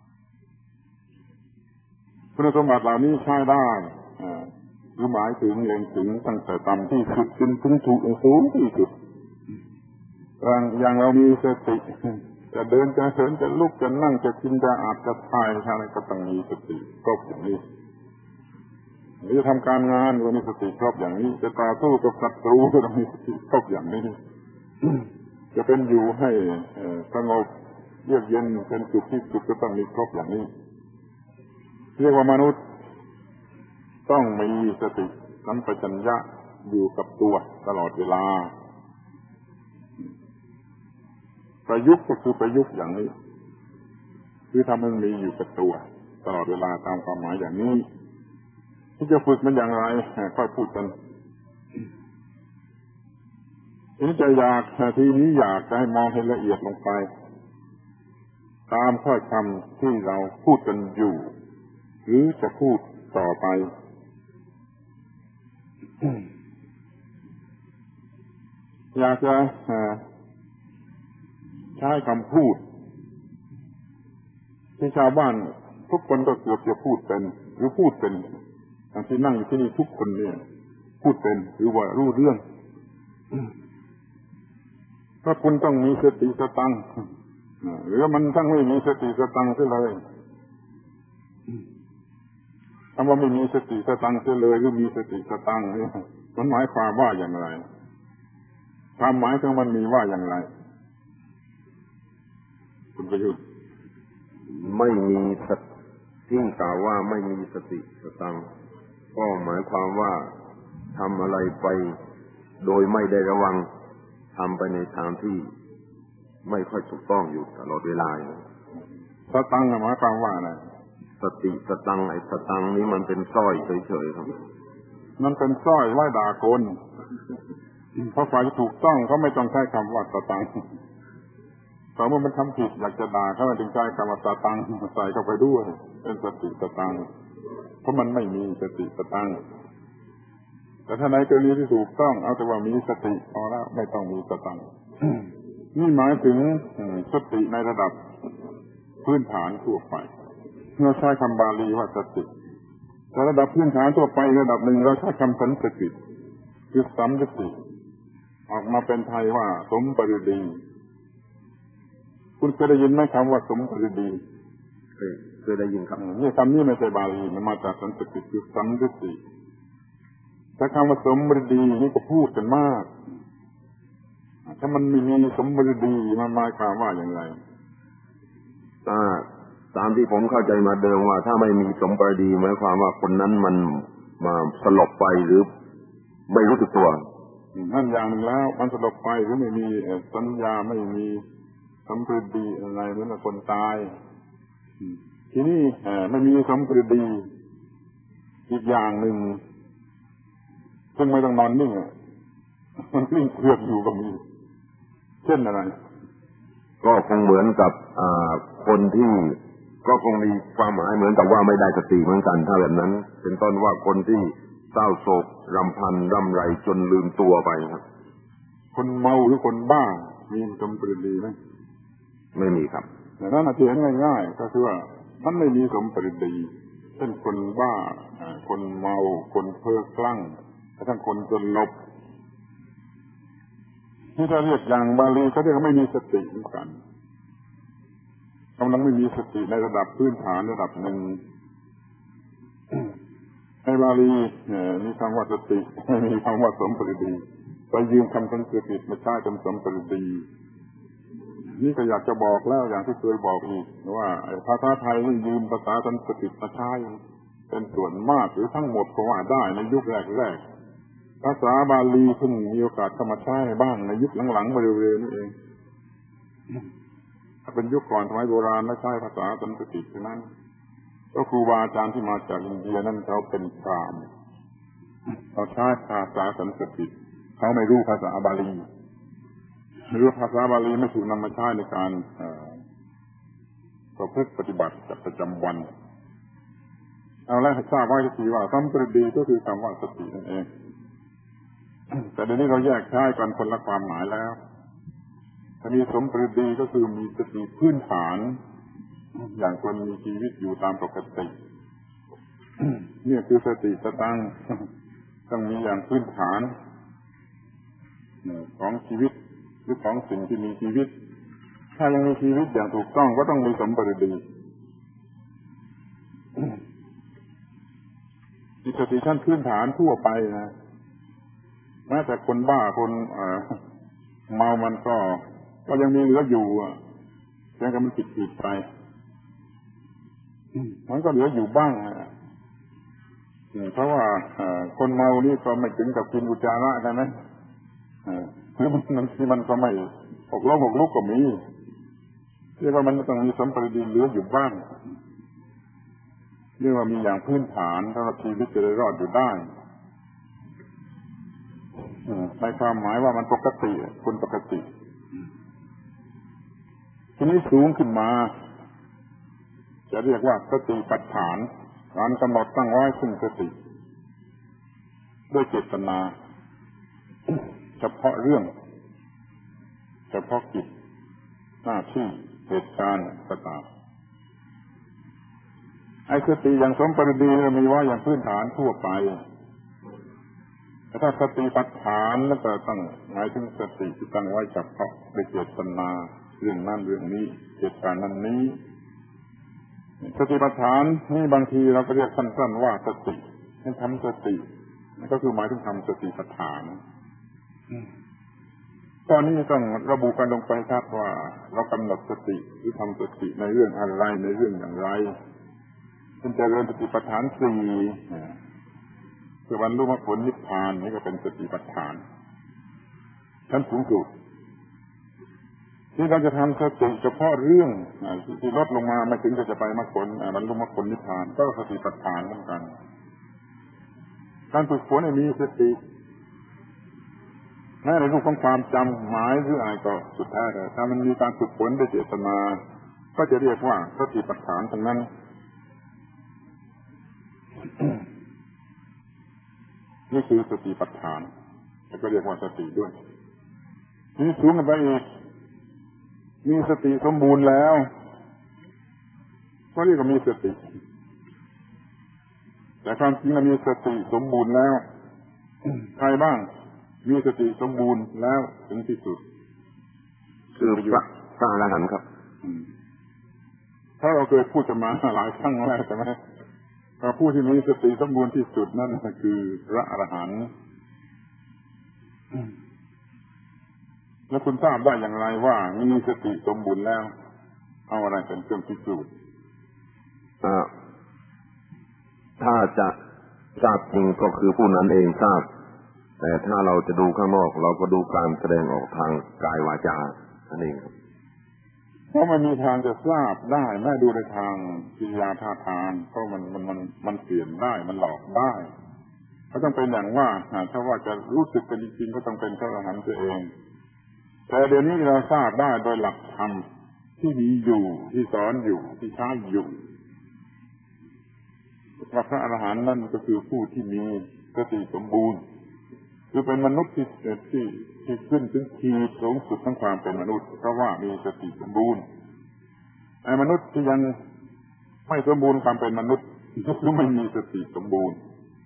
คุณสมบัติเหล่านี้ใช้ได้หรือหมายถึงเล็งถึงตั้งแต่ต่ำที่สุดจนถึงสูงที่สุดอย่างเรามีสติจะเดินจะเดินจะลุกจะนั่งจะกินจะอาบจะถ่ายอะไรก็ต้องมีสติครบอย่างนี้หรือจะทำการงานก็มีสติครบอย่างนี้จะต่อสู้กับศัตรูก็ต้องมีสติครบอย่างนี้จะเป็นอยู่ให้สงบเยือกเย็นเป็นสุขที่สุดก็ต้องมีครบอย่างนี้เรียกว่ามนุษย์ต้องมีสติสัมปชัญญะอยู่กับตัวตลอดเวลาประยุกต์ก็คือประยุกต์อย่างนี้คือทำให้มันมีอยู่กับตัวตลอดเวลาตามความหมายอย่างนี้ที่จะฝึกมันอย่างไรค่อยพูดกันทีนี้จะอยากทีนี้อยากให้มองให้ละเอียดลงไปตามข้อคำที่เราพูดกันอยู่หรือจะพูดต่อไปอยากจะใช้คำพูดที่ชาวบ้านทุกคนก็เกือบจะพูดเป็นหรือพูดเป็นทั้งที่นั่งอยู่ที่นี่ทุกคนเนี่ยพูดเป็นหรือว่ารู้เรื่องเพราะคุณต้องมีสติสตังค์หรือมันทั้งไม่มีสติสตังค์เสียเลยคำว่าไม่มีสติสตังค์เสียเลยหรือมีสติสตังค์นี่มันหมายความว่าอย่างไรความหมายของมันมีว่าอย่างไรคุณประยุทธ์ไม่มีสติที่กล่าวว่าไม่มีสติสตังค์ก็หมายความว่าทำอะไรไปโดยไม่ได้ระวังทำไปในทางที่ไม่ค่อยถูกต้องอยู่ตลอดเวลาสตังค์หมายความว่าอะไรสติสตังค์ไอ้สตังค์นี้มันเป็นสร้อยเฉยๆครับมันเป็นสร้อยไว้ด่าคนเพราะฝ่ายถูกต้องเขาไม่ต้องใช้คำว่าสตังค์แต่เมื่อมันทำผิดอยากจะด่าเขาถึงใช้คำว่าสตังค์ใส่เข้าไปด้วยเป็นสติสตังค์เพราะมันไม่มีสติสตังค์แต่ถ้าในกรณีที่ถูกต้องเอาแต่ว่ามีสติพอแล้วไม่ต้องมีสตังค์นี่หมายถึงสติในระดับพื้นฐานทั่วไปเราใช้คำบาลีว่าสติแต่ระดับพื้นฐานทั่วไประดับหนึ่งเราใช้คำสันสกฤตคือสัมสติออกมาเป็นไทยว่าสมปริดีคุณเคยได้ยินไหมคำว่าสมปริดีเคยเคยได้ยินครับนี่คำนี้ไม่ใช่บาลีมันมาจากสันสกฤตคือสัมสติถ้าคำว่าสมปริดีนี่ก็พูดกันมากถ้ามันไม่มีสมปริดีมันหมายความว่าอย่างไรถ้าตามที่ผมเข้าใจมาเดิมว่าถ้าไม่มีสมปริดีหมายความว่าคนนั้นมันมาสลบไปหรือไม่รู้สึกตัวนั่นอย่างหนึ่งแล้วมันสลบไปหรือไม่มีสัญญาไม่มีสมปริดีอะไรเหมือนคนตายทีนี้ไม่มีสมปริดีอีกอย่างหนึ่งซึ่งไม่ต้องนอนนิ่งมันนิ่งเคลื่อนอยู่ก็มีเช่นอะไรก็คงเหมือนกับคนที่ก็คงมีความหมายเหมือนกับว่าไม่ได้สติเหมือนกันถ้าแบบนั้นเป็นต้นว่าคนที่เศร้าโศกรำพันร่ำไรจนลืมตัวไปครับคนเมาหรือคนบ้ามีสมปริดีไหมไม่มีครับแต่นั้นอธิบายง่ายๆก็คือว่ามันไม่มีสมปริดีเช่นคนบ้าคนเมาคนเพ้อคลั่งและทั้งคนสลบที่ถ้าเรียกอย่างบาลีเขาเรียกว่าไม่มีสติเหมือนกันกำลังไม่มีสติในระดับพื้นฐานระดับหนึ่งในบาลีมีคำว่าสติไม่มีคำว่าสมปริดีไปยืมคำสันสกฤตมาใช้เป็นสมปริดีนี่ก็อยากจะบอกแล้วอย่างที่เคยบอกอีกว่าภาษาไทยนี่ยืมภาษาสันสกฤตมาใช้เป็นส่วนมากหรือทั้งหมดก็ว่าได้ในยุคแรกๆภาษาบาลีเพิ่งมีโอกาสเข้ามาใช้บ้างในยุคหลังๆมาเร็วๆนี่เองถ้าเป็นยุคก่อนสมัยโบราณไม่ใช่ภาษาสันสกฤตเท่านั้นก็ครูบาอาจารย์ที่มาจากอินเดียนั่นเขาเป็นพราหมณ์เขาใช้ภาษาสันสกฤตเขาไม่รู้ภาษาบาลีหรือภาษาบาลีไม่ถูกนำมาใช้ในการประพฤติปฏิบัติประจำวันเอาแล้วให้ทราบไว้ทีว่าสัมปริดีก็คือคำว่าสตินั่นเองแต่เดี๋ยวนี้เราแยกใช้กันคนละความหมายแล้วถ้ามีสัมปริดีก็คือมีสติพื้นฐานอย่างคนมีชีวิตอยู่ตามปกตินี่คือสติสตังต้องมีอย่างพื้นฐานของชีวิตหรือของสิ่งที่มีชีวิตถ้ายังมีชีวิตอย่างถูกต้องก็ต้องมีสัมปริดีมีสติขั้นพื้นฐานทั่วไปนะแม้แต่คนบ้าคนเมามันก็ก็ยังมีเหลืออยู่อ่ะเพียงแต่มันผิดผิดไปมันก็เหลืออยู่บ้างเพราะว่าคนเมานี่ก็ไม่ถึงกับกินอุจจาระใช่ไหมหรือมันที่มันก็ไม่หกล้มหกลุกก็มีเรียกว่ามันต้องมีสัมปริดีเหลืออยู่บ้างเรียกว่ามีอย่างพื้นฐานสำหรับชีวิตจะได้รอดอยู่ได้ในความหมายว่ามันปกติคนปกติทีนี้สูงขึ้นมาจะเรียกว่าสติปัฏฐานการกำหนดตั้งไว้ซึ่งสติด้วยเจตนาเฉพาะเรื่องเฉพาะกิจหน้าที่เหตุการณ์ต่างๆไอ้สติอย่างสมปริดีมีว่าอย่างพื้นฐานทั่วไปแต่ถ้าสติปัฏฐานแล้วก็ต้องหมายถึงสติที่ตั้งไว้เฉพาะด้วยเจตนาเรื่องนั้นเรื่องนี้เหตุการณ์นั้นนี้สติปัฏฐานนี่บางทีเราก็เรียกสั้นๆว่าสติให้ทำสตินั่นก็คือหมายถึงทำสติปัฏฐานตอนนี้ต้องระบุกันลงไปครับว่าเรากำหนดสติหรือทำสติในเรื่องอะไรในเรื่องอย่างไรเป็นเจริญสติปัฏฐานสี่คือบรรลุมรรคผลนิพพานนี่ก็เป็นสติปัฏฐานชั้นสูงสุดที่เราจะทำสติเฉพาะเรื่องที่ลดลงมาไม่ถึงจะไปมรรคผลบรรลุมรรคผลนิพพานก็สติปัฏฐานเหมือนกันการฝึกฝนให้มีสติแม้ในรูปของความจำหมายหรืออะไรก็สุดท้ายแต่ถ้ามันมีการฝึกฝนด้วยเจตนาก็จะเรียกว่าสติปัฏฐานทั้งนั้น นี่คือสติปัฏฐานแล้วก็เรียกว่าสติด้วยนี่สูงขึ้นไปอีกมีสติสมบูรณ์แล้วก็เรียกว่ามีสติแต่ความจริงมันมีสติสมบูรณ์แล้วใครบ้างมีสติสมบูรณ์แล้วถึงที่สุดคือพระพระอรหันต์ครับถ้าเราเคยพูดกันมาหลายครั้งแล้วใช่ไหมผู้ที่มีสติสมบูรณ์ที่สุดนั่นคือพระอรหันต์แล้วคุณทราบได้อย่างไรว่ามีสติสมบูรณ์แล้วเอาอะไรเป็นเครื่องพิสูจน์ถ้าจะทราบจริงก็คือผู้นั้นเองทราบแต่ถ้าเราจะดูข้างนอกเราก็ดูการแสดงออกทางกายวาจานั่นเองครับเพราะมันมีทางจะทราบได้แม้ดูในทางกิริยาท่าทางเพราะมันมันมันมันเปลี่ยนได้มันหลอกได้ก็ต้องเป็นอย่างว่าถ้าว่าจะรู้สึกเป็นจริงๆก็ต้องเป็นพระอรหันต์ตัวเองแต่เดี๋ยวนี้เราทราบได้โดยหลักธรรมที่มีอยู่ที่สอนอยู่ที่ใช้อยู่ว่าพระอรหันต์นั่นก็คือผู้ที่มีสติสมบูรณ์คือเป็นมนุษย์ที่ที่ที่ขึ้นถึงขีดสูงสุดของความเป็นมนุษย์เพราะว่ามีสติสมบูรณ์ไอ้มนุษย์ที่ยังไม่สมบูรณ์ความเป็นมนุษย์ก็คือไม่มีสติสมบูรณ์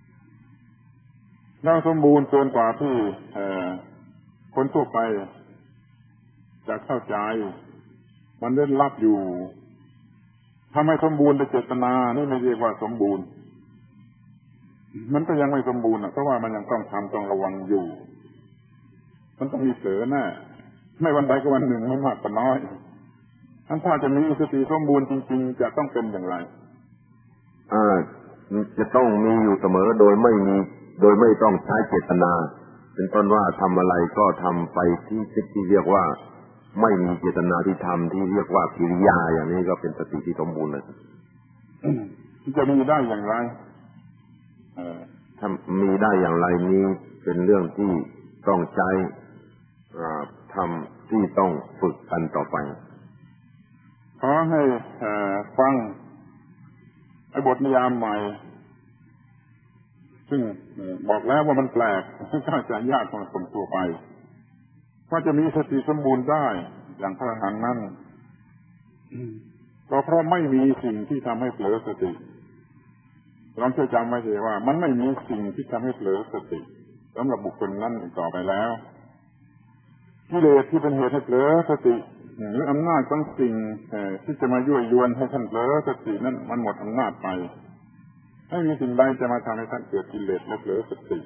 เราสมบูรณ์เกินกว่าที่คนทั่วไปจะเข้าใจมันเล่นลับอยู่ถ้าไม่สมบูรณ์โดยเจตนานี่ไม่เรียกว่าสมบูรณ์มันก็ยังไม่สมบูรณ์เพราะว่ามันยังต้องทำต้องระวังอยู่มันต้องมีเสือแน่ไม่วันใดก็วันหนึ่งไม่มากก็น้อยอันถ้าจะมีสติสมบูรณ์จริงๆจะต้องเป็นอย่างไรอ่าจะต้องมีอยู่เสมอโดยไม่มีโดยไม่ต้องใช้เจตนาเป็นต้นว่าทำอะไรก็ทำไปที่ที่เรียกว่าไม่มีเจตนาที่ทำที่เรียกว่ากิริยาอย่างนี้ก็เป็นสติที่สมบูรณ์เลยจะมีได้อย่างไรถ้ามีได้อย่างไรนี้เป็นเรื่องที่ต้องใช้ทำที่ต้องฝึกกันต่อไปขอให้ฟังไอ้บทนิยามใหม่ซึ่งบอกแล้วว่ามันแปลกก็จะยากสำหรับคนทั่วไปว่าจะมีสติสมบูรณ์ได้อย่างพระอรหันต์นั้นก็เพราะไม่มีสิ่งที่ทำให้เผลอสติลองช่วยจำไว้สิว่ามันไม่มีสิ่งที่ทำให้เผลอสติสำหรับบุคคลนั้นอีกต่อไปแล้วกิเลสที่เป็นเหตุให้เผลอสติหรืออำนาจของสิ่งที่จะมายั่วยวนให้ท่านเผลอสตินั้นมันหมดอำนาจไปไม่มีสิ่งใดจะมาทำให้ท่านเกิดกิเลสและเผลอสติ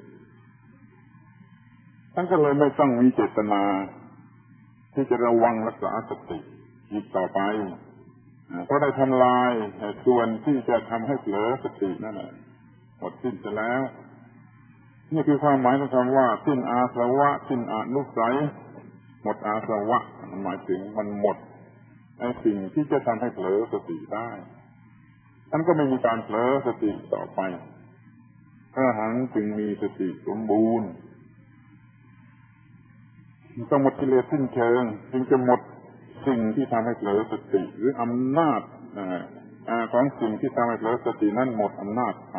ท่านก็เลยไม่ต้องมีเจตนาที่จะระวังรักษาสติอีกต่อไปเพราะได้ทำลายส่วนที่จะทำให้เผลอสตินั่นแหละหมดสิ้นไปแล้วนี่คือความหมายของคำว่าสิ้นอาสวะสิ้นอนุสัยหมดอาสวะหมายถึงมันหมดไอ้สิ่งที่จะทำให้เผลอสติได้ท่านก็ไม่มีการเผลอสติต่อไปพระอรหันต์จึงมีสติสมบูรณ์ต้องหมดกิเลสสิ้นเชิงจึงจะหมดสิ่งที่ทำให้เผลอสติหรืออำนาจของสิ่งที่ทำให้เผลอสตินั้นหมดอำนาจไป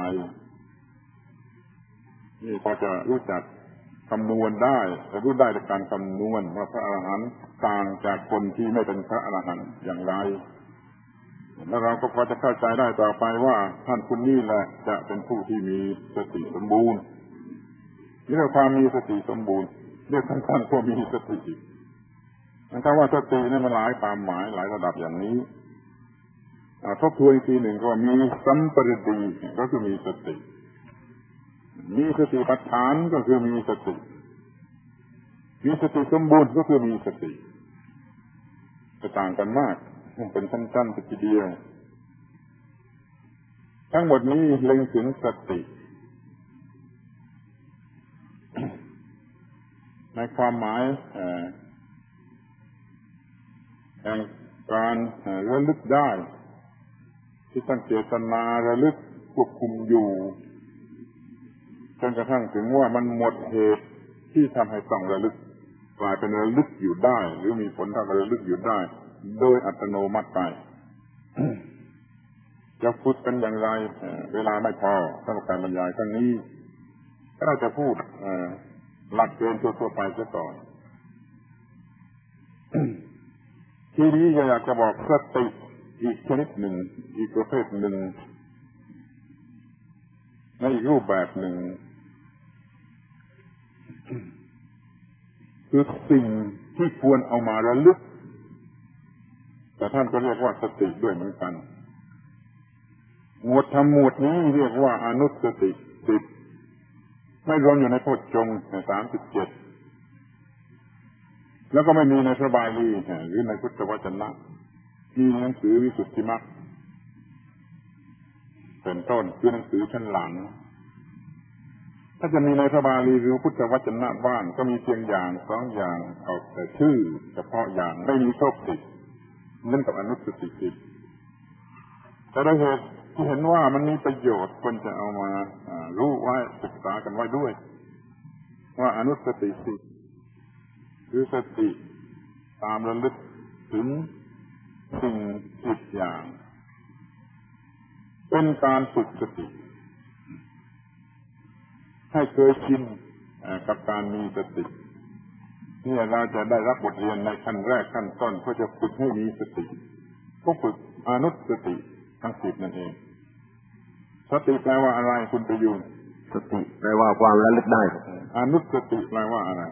นี่พอจะรู้จักคำนวณได้แต่รู้ได้จากการคำนวณว่าพระอรหันต์ต่างจากคนที่ไม่เป็นพระอรหันต์อย่างไรแล้วเราก็พอจะเข้าใจได้ต่อไปว่าท่านคุณนี่แหละจะเป็นผู้ที่มีสติสมบูรณ์นี่คือความมีสติสมบูรณ์เรียกท่านๆว่ามีสตินะครับว่าสตินี่มันหลายความหมายหลายระดับอย่างนี้ทบทวนอีกทีหนึ่งก็มีสัมปริดีก็คือมีสติมีสติปัฏฐานก็คือมีสติมีสติสมบูรณ์ก็คือมีสติจะต่างกันมากเป็นชั้นๆทีเดียวทั้งหมดนี้เล็งถึงสติในความหมายแห่งการระลึกได้ที่ตั้งเจตนาระลึกควบคุมอยู่จนกระทั่งถึงว่ามันหมดเหตุที่ทำให้ต้องระลึกกลายเป็นระลึกอยู่ได้หรือมีผลทำให้ระลึกอยู่ได้โดยอัตโนมัติไปจะพูดเป็นอย่างไรเวลาไม่พอสำหรับการบรรยายครั้งนี้เราจะพูดหลักเกณฑ์ทั่วๆไปซะก่อนทีนี้อยากจะบอกสติอีกชนิดหนึ่งอีกประเภทหนึ่งในอีกรูปแบบหนึ่งคือสิ่งที่ควรเอามาระลึกแต่ท่านก็เรียกว่าสติด้วยเหมือนกันหมวดธรรมหมวดนี้เรียกว่าอนุสติสิบไม่รวมอยู่ในโพชฌงค์สามสิบเจ็ดแล้วก็ไม่มีในพระบาลีหรือในพุทธวจนะมีหนังสือวิสุทธิมรรคเป็นต้นคือหนังสือชั้นหลังถ้าจะมีในพระบาลีหรือพุทธวจนะบ้างก็มีเพียงอย่างสองอย่างเอาแต่ชื่อเฉพาะอย่างไม่มีครบสิบนั่นกับอนุสติสิบแต่โดยเหตุที่เห็นว่ามันมีประโยชน์ควรจะเอามารู้ไว้ศึกษากันไว้ด้วยว่าอนุสติสิบคือสติตามระลึกถึงสิ่งสิบอย่างเป็นการฝึกสติให้เคยชินกับการมีสตินี่เราจะได้รับบทเรียนในขั้นแรกขั้นต้นเพื่อจะฝึกให้มีสติก็ฝึกอนุสติทั้งสิบนั่นเองสติแปลว่าอะไรคุณประยุนสติแปลว่าความระลึกได้อนุสติแปลว่าอะไร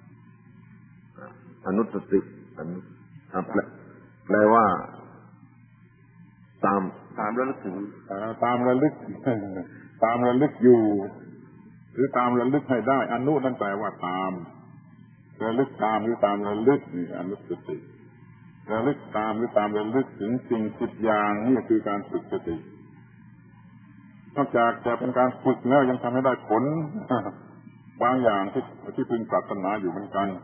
อนุสติอนุแปลว่าตามตามระลึกถึงตามระลึกตามระลึกอยู่หรือตามระลึกให้ได้อนุนั่นแปลว่าตามระลึกตามหรือตามระลึกนี่อนุสติระลึกตามหรือตามระลึกถึงสิ่งสิบอย่างนี่คือการฝึกสตินอกจากจะเป็นการฝึกแล้วยังทำให้ได้ผลบางอย่างที่ที่พึงปรารถนาอยู่เหมือนกัน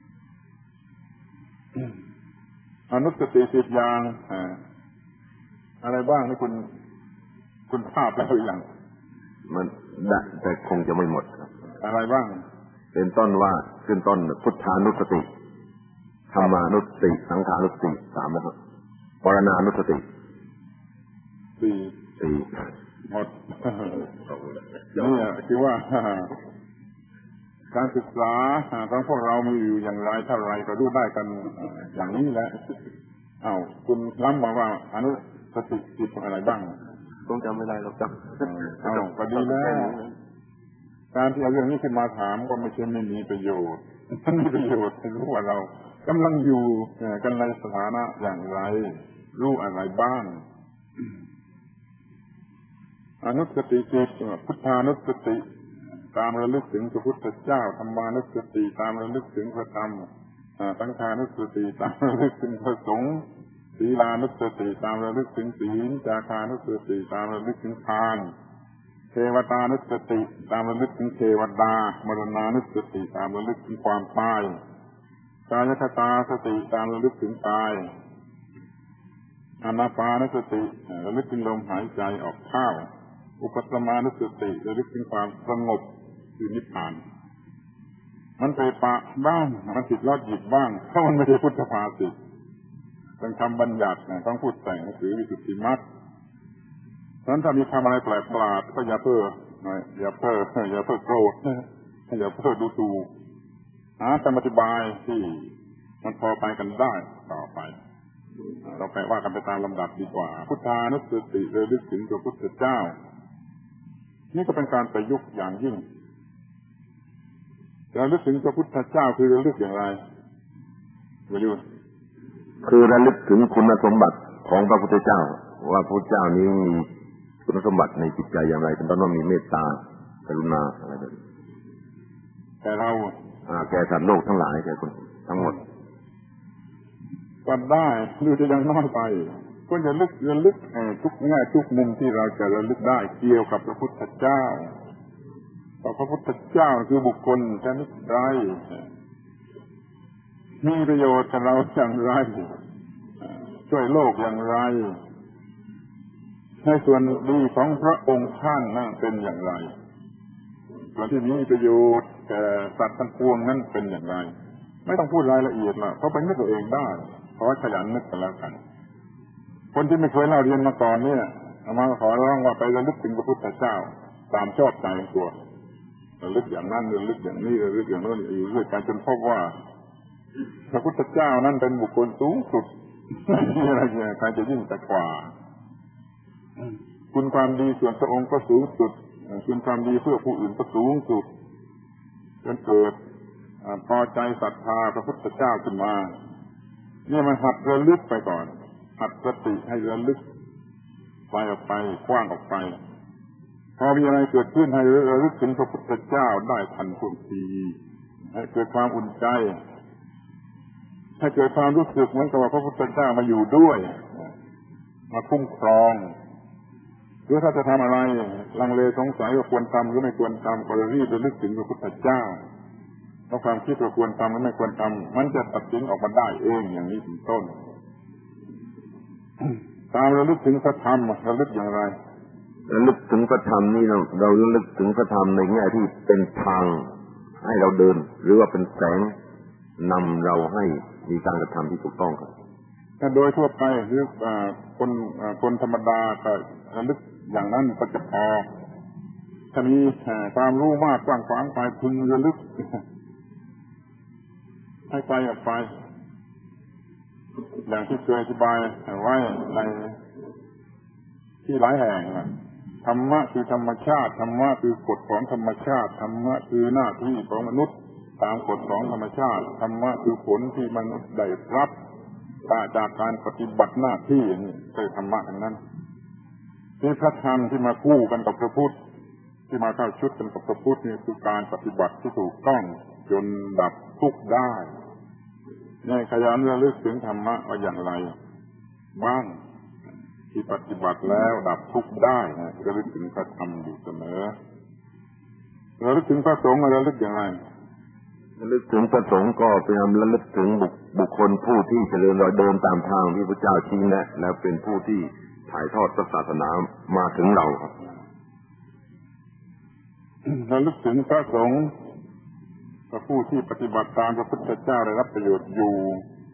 อนุสติสิบอย่างอะไรบ้างนี่คุณคุณทราบแล้วหรือยังมันได้แต่คงจะไม่หมดอะไรบ้างเป็นต้นว่าขึ้นต้นพุทธานุสติธรรมานุสติสังขานุสติสามนะครับปรณานุสติสี่สี่หมดนี่คือว่าการศึกษาของพวกเรามีอยู่อย่างไรเท่าไรก็รู้ได้กันอย่างนี้แหละอ้าวคุณล้ำมาว่าอนุสติจิตอะไรบ้างต้องจำไม่ได้หรอกครับอ้าวก็ดีแล้วการที่เอาเรื่องนี้ขึ้นมาถามก็ไม่ใช่ไม่มีประโยชน์มีประโยชน์ให้รู้ว่าเรากำลังอยู่กันในสถานะอย่างไรรู้อะไรบ้างอนุสติจิตพุทธานุสติตามระลึกถึงพระพุทธเจ้าธรรมานุสติตามระลึกถึงพระธรรมสังฆานุสติตามระลึกถึงพระสงฆ์ศีลานุสติตามระลึกถึงศีลจาคานุสติตามระลึกถึงทานเทวตานุสติตามระลึกถึงเทวดามรณานุสติตามระลึกถึงความตายกายคตาสติตามระลึกถึงกายอานาปานสติระลึกถึงลมหายใจออกเข้าอุปสมานุสติระลึกถึงความสงบคือนิพพานมันไปปะบ้างมันติดลอดหยิบบ้างเพราะมันไม่ใช่พุทธภาษิตเป็นคำบัญญัติต้องพูดแต่งหนังสือวิสุทธิมรรคฉะนั้นถ้ามีคำอะไรแปลกประหลาดก็อย่าเพ้ออย่าเพ้ออย่าเพ้อโกรธอย่าเพ้อดูถูกหาคำอธิบายที่มันพอไปกันได้ต่อไปเราไปว่ากันไปตามลำดับดีกว่าพุทธานุสติระลึกถึงพระพุทธเจ้านี่ก็เป็นการประยุกต์อย่างยิ่งระลึกถึงพระพุทธเจ้าคือระลึกอย่างไรไม่รู้คือระลึกถึงคุณสมบัติของพระพุทธเจ้าว่าพระพุทธเจ้านี้มีคุณสมบัติในจิตใจอย่างไรเป็นต้นว่ามีเมตตากรุณาอะไรแบบนี้แต่เราแก่สัตว์โลกทั้งหลายแก่คนทั้งหมดก็ได้หรือจะยังน้อยไปก็จะลึกระลึกทุกแง่ทุกมุมที่เราจะระลึกได้เกี่ยวกับพระพุทธเจ้าพระพุทธเจ้าคือบุคคลชนิดใดมีประโยชน์กับเราอย่างไรช่วยโลกอย่างไรในส่วนดีของพระองค์ท่านนั่นเป็นอย่างไรส่วนที่มีประโยชน์แก่สัตว์ทั้งปวงนั้นเป็นอย่างไรไม่ต้องพูดรายละเอียดละเพราะเป็นนึกตัวเองได้ขอขยันนึกกันแล้วกันคนที่ไม่เคยเล่าเรียนมาก่อนเนี่ยอามาขอร้องว่าไประลึกถึงพระพุทธเจ้าตามชอบใจของตัวระลึกอย่างนั้นระลึกอย่างนี้ระลึกอย่างโน้นอยู่เรื่อยไปจนพบว่าพระพุทธเจ้านั้นเป็นบุคคลสูงสุดไม่มีอะไรเนี่ยใครจะยิ่งแต่กว่าคุณความดีส่วนพระองค์ก็สูงสุดคุณความดีเพื่อผู้อื่นก็สูงสุดจนเกิดพอใจศรัทธาพระพุทธเจ้าขึ้นมาเนี่ยมันหัดระลึกไปก่อนหัดสติให้ระลึกไปออกไปกว้างออกไปพอมีอะไรเกิดขึ้นให้ระลึกถึงพระพุทธเจ้าได้ทันท่วงทีให้เกิดความอุ่นใจให้เกิดความรู้สึกเหมือนกับว่าพระพุทธเจ้ามาอยู่ด้วยมาคุ้มครองหรือถ้าจะทำอะไรลังเลสงสัยว่าควรทำหรือไม่ควรทำก็รีบระลึกถึงพระพุทธเจ้าเพราะความคิดว่าควรทำหรือไม่ควรทำมันจะตัดสินออกมาได้เองอย่างนี้เป็นต้นตามระลึกถึงพระธรรมระลึกอย่างไรระลึกถึงพระธรรมนี่เราเราระลึกถึงพระธรรมในแง่ที่เป็นทางให้เราเดินหรือว่าเป็นแสงนำเราให้มีการกระทำที่ถูกต้องครับแต่โดยทั่วไปหรือคนคนธรรมดาก็ระลึกอย่างนั้นก็จะพอถ้ามีความรู้มากกว้างขวางไปพึงระลึกให้ไปออกไปอย่างที่เคยอธิบายไว้ในที่หลายแห่งธรรมะคือธรรมชาติธรรมะคือกฎของธรรมชาติธรรมะคือหน้าที่ของมนุษย์ตามกฎของธรรมชาติธรรมะคือผลที่มนุษย์ได้รับจากการปฏิบัติหน้าที่นี่คือธรรมะทั้งนั้นที่พระธรรมที่มาคู่กันกับพระพุทธที่มาเข้าชุดกันกับพระพุทธนี่คือการปฏิบัติที่ถูกต้องจนดับทุกข์ได้ในขยันระลึกถึงธรรมะว่าอย่างไรบ้างที่ปฏิบัติแล้วดับทุกข์ได้ระลึกถึงพระธรรมอยู่เสมอระลึกถึงพระสงฆ์ระลึกอย่างไรระลึกถึงพระสงฆ์ก็พยายามระลึกถึงบุคคลผู้ที่เจริญรอยเดินตามทางที่พระเจ้าชี้แนะและเป็นผู้ที่ถ่ายทอดศาสนามาถึงเราครับระลึกถึงพระสงฆ์พระผู้ที่ปฏิบัติตามพระพุทธเจ้าได้รับประโยชน์อยู่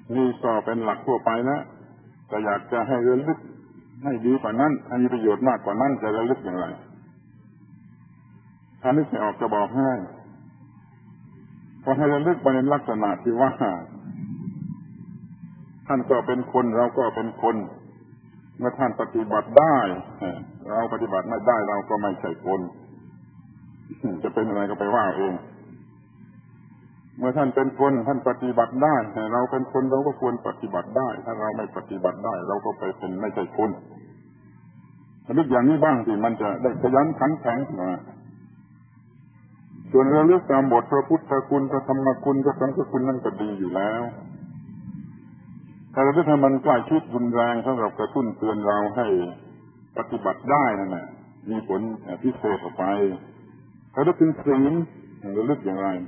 นี่ก็เป็นหลักทั่วไปนะแต่อยากจะให้ระลึกให้ดีกว่านั้นให้มีประโยชน์มากกว่านั้นจะระลึกอย่างไรถ้านึกไม่ออกจะบอกให้พอให้ระลึกไปในลักษณะที่ว่าท่านก็เป็นคนเราก็เป็นคนเมื่อท่านปฏิบัติได้เราปฏิบัติไม่ได้เราก็ไม่ใช่คนจะเป็นอะไรก็ไปว่าเองเมื่อท่านเป็นคนท่านปฏิบัติได้เราเป็นคนเราก็ควรปฏิบัติได้ถ้าเราไม่ปฏิบัติได้เราก็ไปเป็นไม่ใช่คนระลึกอย่างนี้บ้างสิมันจะได้ขยันขันแข็งนะส่วนระลึกตามบทพระพุทธคุณพระธรรมคุณพระสังฆคุณนั่นก็ดีอยู่แล้วแต่ระลึกให้มันใกล้ชิดรุนแรงสำหรับกระตุ้นเตือนเราให้ปฏิบัติได้นั่นแหละมีผลพิเศษออกไประลึกถึงศีลระลึกอย่างไร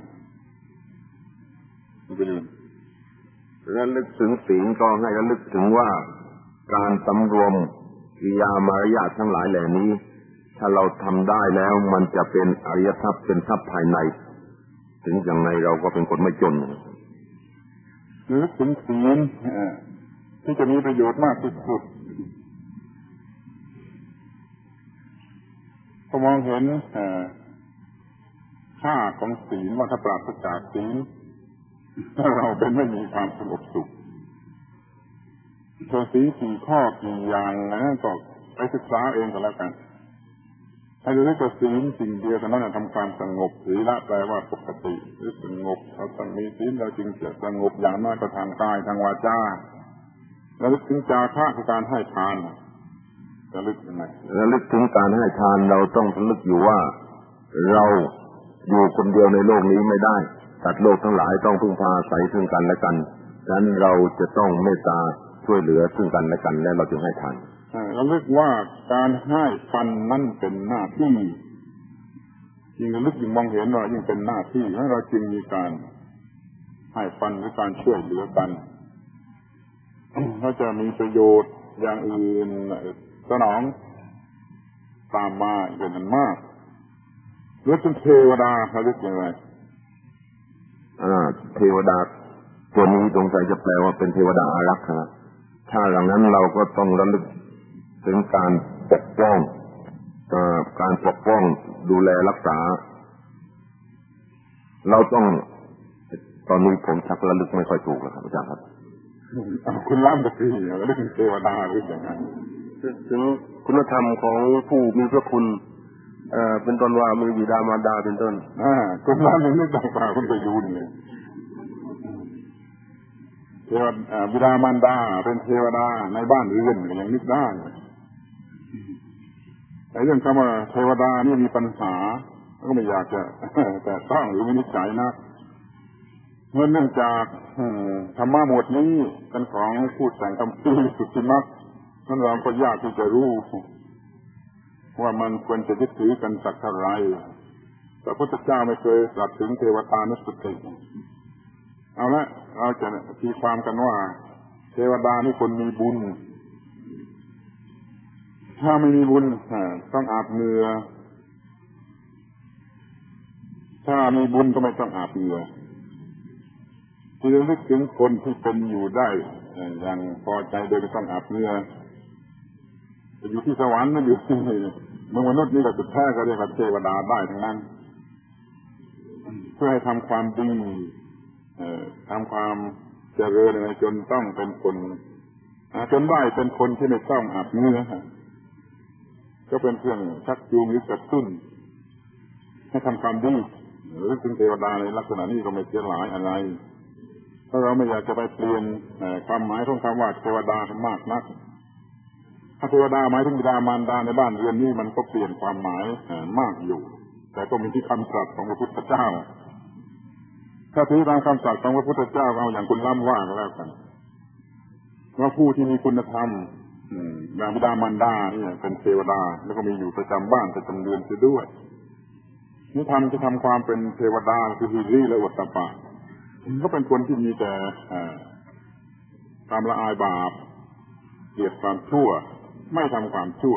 ระลึกถึงศีลก็ให้ระลึกถึงว่าการสำรวมกิริยามารยาททั้งหลายเหล่านี้ถ้าเราทำได้แล้วมันจะเป็นอริยทรัพย์เป็นทรัพย์ภายในถึงอย่างไรเราก็เป็นคนไม่จนระลึกถึงศีลที่จะมีประโยชน์มากที่สุดพอมองเห็นค่าของศีลว่าถ้าปราศจากศีลถ้าเราเป็นไม่มีความสงบสุขตัวศีลสี่ข้อกี่อย่างนะก็ไปศึกษาเองก็แล้วกันให้รู้ว่าศีลสิ่งเดียวเท่านั้นทำความสงบศีลแปลว่าปกติหรือสงบเราต้องมีศีลเราจึงจะสงบอย่างน้อยก็ทางกายทางวาจาระลึกถึงจาคะคือการให้ทานระลึกยังไงระลึกถึงการให้ทานเราต้องระลึกอยู่ว่าเราอยู่คนเดียวในโลกนี้ไม่ได้สัตว์โลกทั้งหลายต้องพึ่งพาอาศัยซึ่งกันและกันฉะนั้นเราจะต้องเมตตาช่วยเหลือซึ่งกันและกันและเราจึงให้ทานระลึกว่าการให้ปันนั่นเป็นหน้าที่ยิ่งระลึกยิ่งมองเห็นว่ายิ่งเป็นหน้าที่ให้เราจึงมีการให้ปันหรือการช่วยเหลือกันเขาจะมีประโยชน์อย่างอื่นสนองตามมาเป็นอันมากหรือเป็นเทวดาระลึกอย่างไรอ่าเทวดาตัวนี้สงสัยจะแปลว่าเป็นเทวดาอารักขาถ้าอย่างนั้นเราก็ต้องระลึกถึงการปกป้องการปกป้องดูแลรักษาเราต้องตอนนี้ผมชักระลึกไม่ค่อยถูกแล้วครับอาจารย์ครับคุณล้ำตะกี้ระลึกถึงเทวดาหรืออย่างนั้นถึงคุณธรรมของผู้มีพระคุณเอ่อเป็นต้นว่ามีบิดามารดาเป็นต้นอ่าคุณล้ำยังนึกได้ป่าคุณไปยูนเลยเทวดาบิดามารดาเป็นเทวดาในบ้านเรือนอย่างนึกได้แต่เรื่องคำว่าเทวดานี่มีปัญหาก็ไม่อยากจะแต่ต้องหรือวินิจฉัยนะเนื่องจากธรรมะหมวดนี้เป็นของผู้แต่งคำพีสุติมักนั่นเราก็ยากที่จะรู้ว่ามันควรจะยึดถือกันสักเท่าไรแต่พระพุทธเจ้าไม่เคยตรัสถึงเทวตานุสติเอาละเราจะตีความกันว่าเทวดานี่คนมีบุญถ้าไม่มีบุญต้องอาบเหงื่อถ้ามีบุญก็ไม่ต้องอาบเหงื่อที่ระลึกถึงคนที่เป็นอยู่ได้อย่างพอใจโดยไม่ต้องอาบเหงื่ออยู่ที่สวรรค์นั่นอยู่ที่เมืองมนุษย์นี่ก็สุดแท้ก็เรียกว่าเทวดาได้ทั้งนั้นเพื่อให้ทำความดีทำความเจริญอะไรจนต้องเป็นคนจนได้เป็นคนที่ไม่ต้องอาบเหงื่อก็เป็นเครื่องชักจูงหรือกระตุ้นให้ทำความดีหรือถึงเทวดาในลักษณะนี้ก็ไม่เสียหายอะไรถ้าเราไม่อยากจะไปเปลี่ยนความหมายของคำว่าเทวดามากนักถ้าเทวดาหมายถึงบิดามารดาในบ้านเรือนนี้มันก็เปลี่ยนความหมายมากอยู่แต่ก็มีที่คำตรัสของพระพุทธเจ้าถ้าถือตามคำตรัสของพระพุทธเจ้าเอาอย่างคุณล้ำว่าก็แล้วกันว่าผู้ที่มีคุณธรรมอย่างบิดามารดาเนี่ยเป็นเทวดาแล้วก็มีอยู่ประจำบ้านประจำเรือนเสียด้วยนิทานจะทำความเป็นเทวดาคือฮิริและวัตตปะก็เป็นคนที่มีแต่ความละอายบาปเกลียดความชั่วไม่ทำความชั่ว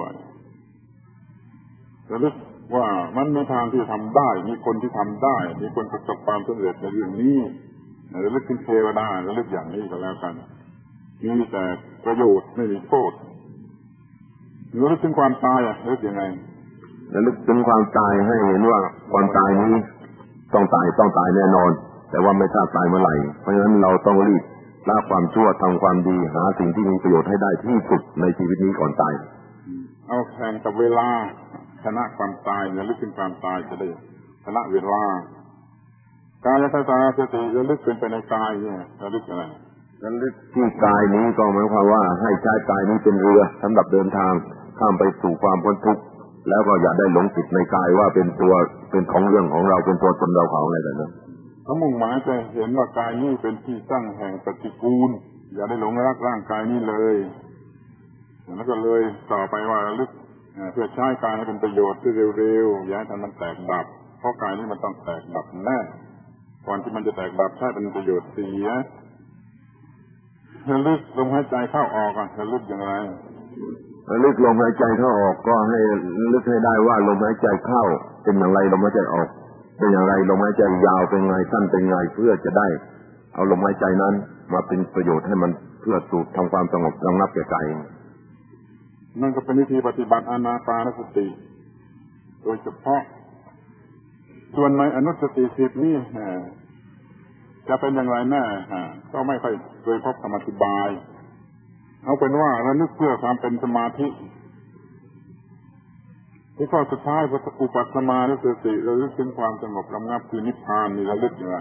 ระลึกว่ามันมีทางที่ทำได้มีคนที่ทำได้มีคนประสบความสำเร็จในเรื่องนี้ระลึกถึงเทวดาระลึกอย่างนี้ก็แล้วกันมีแต่ประโยชน์ไม่มีโทษระลึกถึงความตายอะระลึกยังไงระลึกถึงความตายให้เห็นว่าความตายนี้ต้องตายต้องตายแน่นอนแต่ว่าไม่ทราบตายเมื่อไหร่เพราะฉะนั้นเราต้องรีบละความชั่วทำความดีหาสิ่งที่มีประโยชน์ให้ได้ที่สุดในชีวิตนี้ก่อนตายเอาแข่งกับเวลาชนะความตายระลึกถึงความตายจะได้ชนะเวลากายทัศนสติระลึกเป็นไปในกายเนี่ยระลึกอะไรระลึกที่กายนี้ก็หมายความว่าให้ใช้กายนี้เป็นเรือสำหรับเดินทางข้ามไปสู่ความพ้นทุกข์แล้วก็อย่าได้หลงผิดในกายว่าเป็นตัวเป็นของเรื่องของเราเป็นตัวตนเราเขาอะไรแบบนั้นเขามุ่งหมายจะเห็นว่ากายนี้เป็นที่ตั้งแห่งปฏิกูลอย่าได้หลงรักร่างกายนี้เลยแล้วก็เลยต่อไปว่าระลึกเพื่อใช้กายให้เป็นประโยชน์ที่เร็วๆอย่าให้มันแตกดับเพราะกายนี้มันต้องแตกดับแน่ก่อนที่มันจะแตกดับใช้เป็นประโยชน์เสียระลึกลมหายใจเข้าออกอ่ะระลึกอย่างไรระลึกลมหายใจเข้าออกก็ให้ระลึกให้ได้ว่าลมหายใจเข้าเป็นอย่างไรลมหายใจออกเป็นอย่างไรลมหายใจยาวเป็นไงสั้นเป็นไงเพื่อจะได้เอาลมหายใจนั้นมาเป็นประโยชน์ให้มันเพื่อสูดทำความสงบระงับแก่ใจนั่นก็เป็นวิธีปฏิบัติอานาปานสติโดยเฉพาะส่วนในอนุสติสิบนี้จะเป็นอย่างไรแน่ก็ไม่ค่อยเคยพบคำอธิบายเอาเป็นว่าระลึกเพื่อความเป็นสมาธิที่ข้อสุดท้ายอุปัสมานุสติระลึกถึงความสงบระงับคือนิพพานนี่ระลึกอย่างไร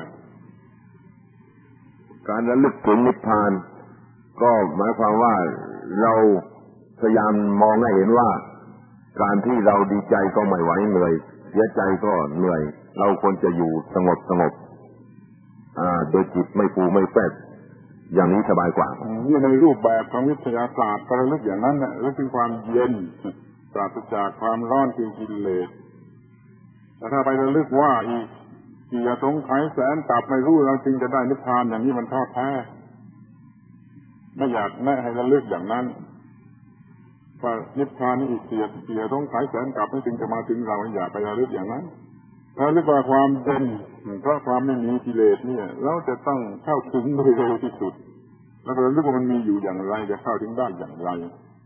การระลึกถึงนิพพานก็หมายความว่าเราพยายามมองให้เห็นว่าการที่เราดีใจก็ไม่ไหวเหนื่อยเสียใจก็เหนื่อยเราควรจะอยู่สงบสงบอ่าโดยจิตไม่ปูไม่แฝงอย่างนี้สบายกว่านี่ในรูปแบบของวิทยาศาสตร์ระลึกอย่างนั้นน่ะระลึกถึงความเย็นปราศจากความร้อนคือกิเลสแต่ถ้าไประลึกว่าอีกกี่สงไขยแสนตับไม่รู้เราจึงจะได้นิพพานอย่างนี้มันท้อแท้ไม่อยากแนะให้ระลึกอย่างนั้นว่านิพพานนี่อีกเสียเสียสงไขยแสนตับไม่จึงจะมาถึงเราอย่าไประลึกอย่างนั้นระลึกว่าความเย็นเพราะความไม่มีกิเลสเนี่ยเราจะต้องเข้าถึงโดยเร็วที่สุดแล้วระลึกว่ามันมีอยู่อย่างไรจะเข้าถึงได้อย่างไร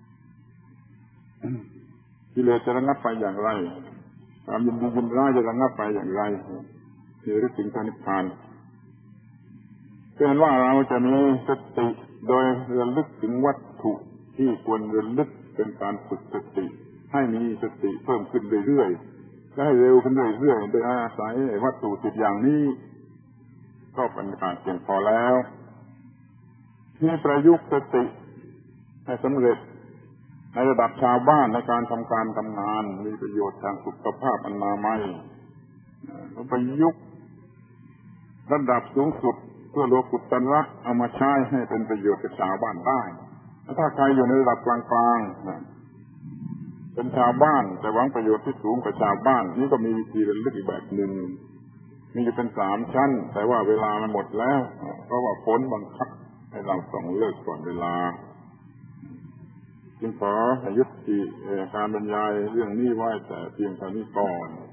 กิเลสจะระงับไปอย่างไรความยินดียินร้ายจะระงับไปอย่างไรนี่ระลึกถึงนิพพานเป็นว่าเราจะมีสติโดยระลึกถึงวัตถุที่ควรระลึกเป็นการฝึกสติให้มีสติเพิ่มขึ้นเรื่อยๆและให้เร็วขึ้นเรื่อยๆโดยอาศัยวัตถุสิบอย่างนี้ก็เป็นการเพียงพอแล้วที่ประยุกต์สติให้สำเร็จในระดับชาวบ้านในการทำการทำงานมีประโยชน์ทางสุขภาพอนามัยประยุกต์ระดับสูงสุดเพื่อโลกุตตระเอามาใช้ให้เป็นประโยชน์กับชาวบ้านได้ถ้าใครอยู่ในระดับกลางๆเป็นชาวบ้านแต่หวังประโยชน์ที่สูงกว่าชาวบ้านนี่ก็มีวิธีระลึกอีกแบบหนึ่งมีอยู่เป็นสามชั้นแต่ว่าเวลามันหมดแล้วเพราะว่าฝนบังคับให้เราต้องเลิกก่อนเวลาจึงขอยุติการบรรยายเรื่องนี้ไว้แต่เพียงเท่านี้ก่อน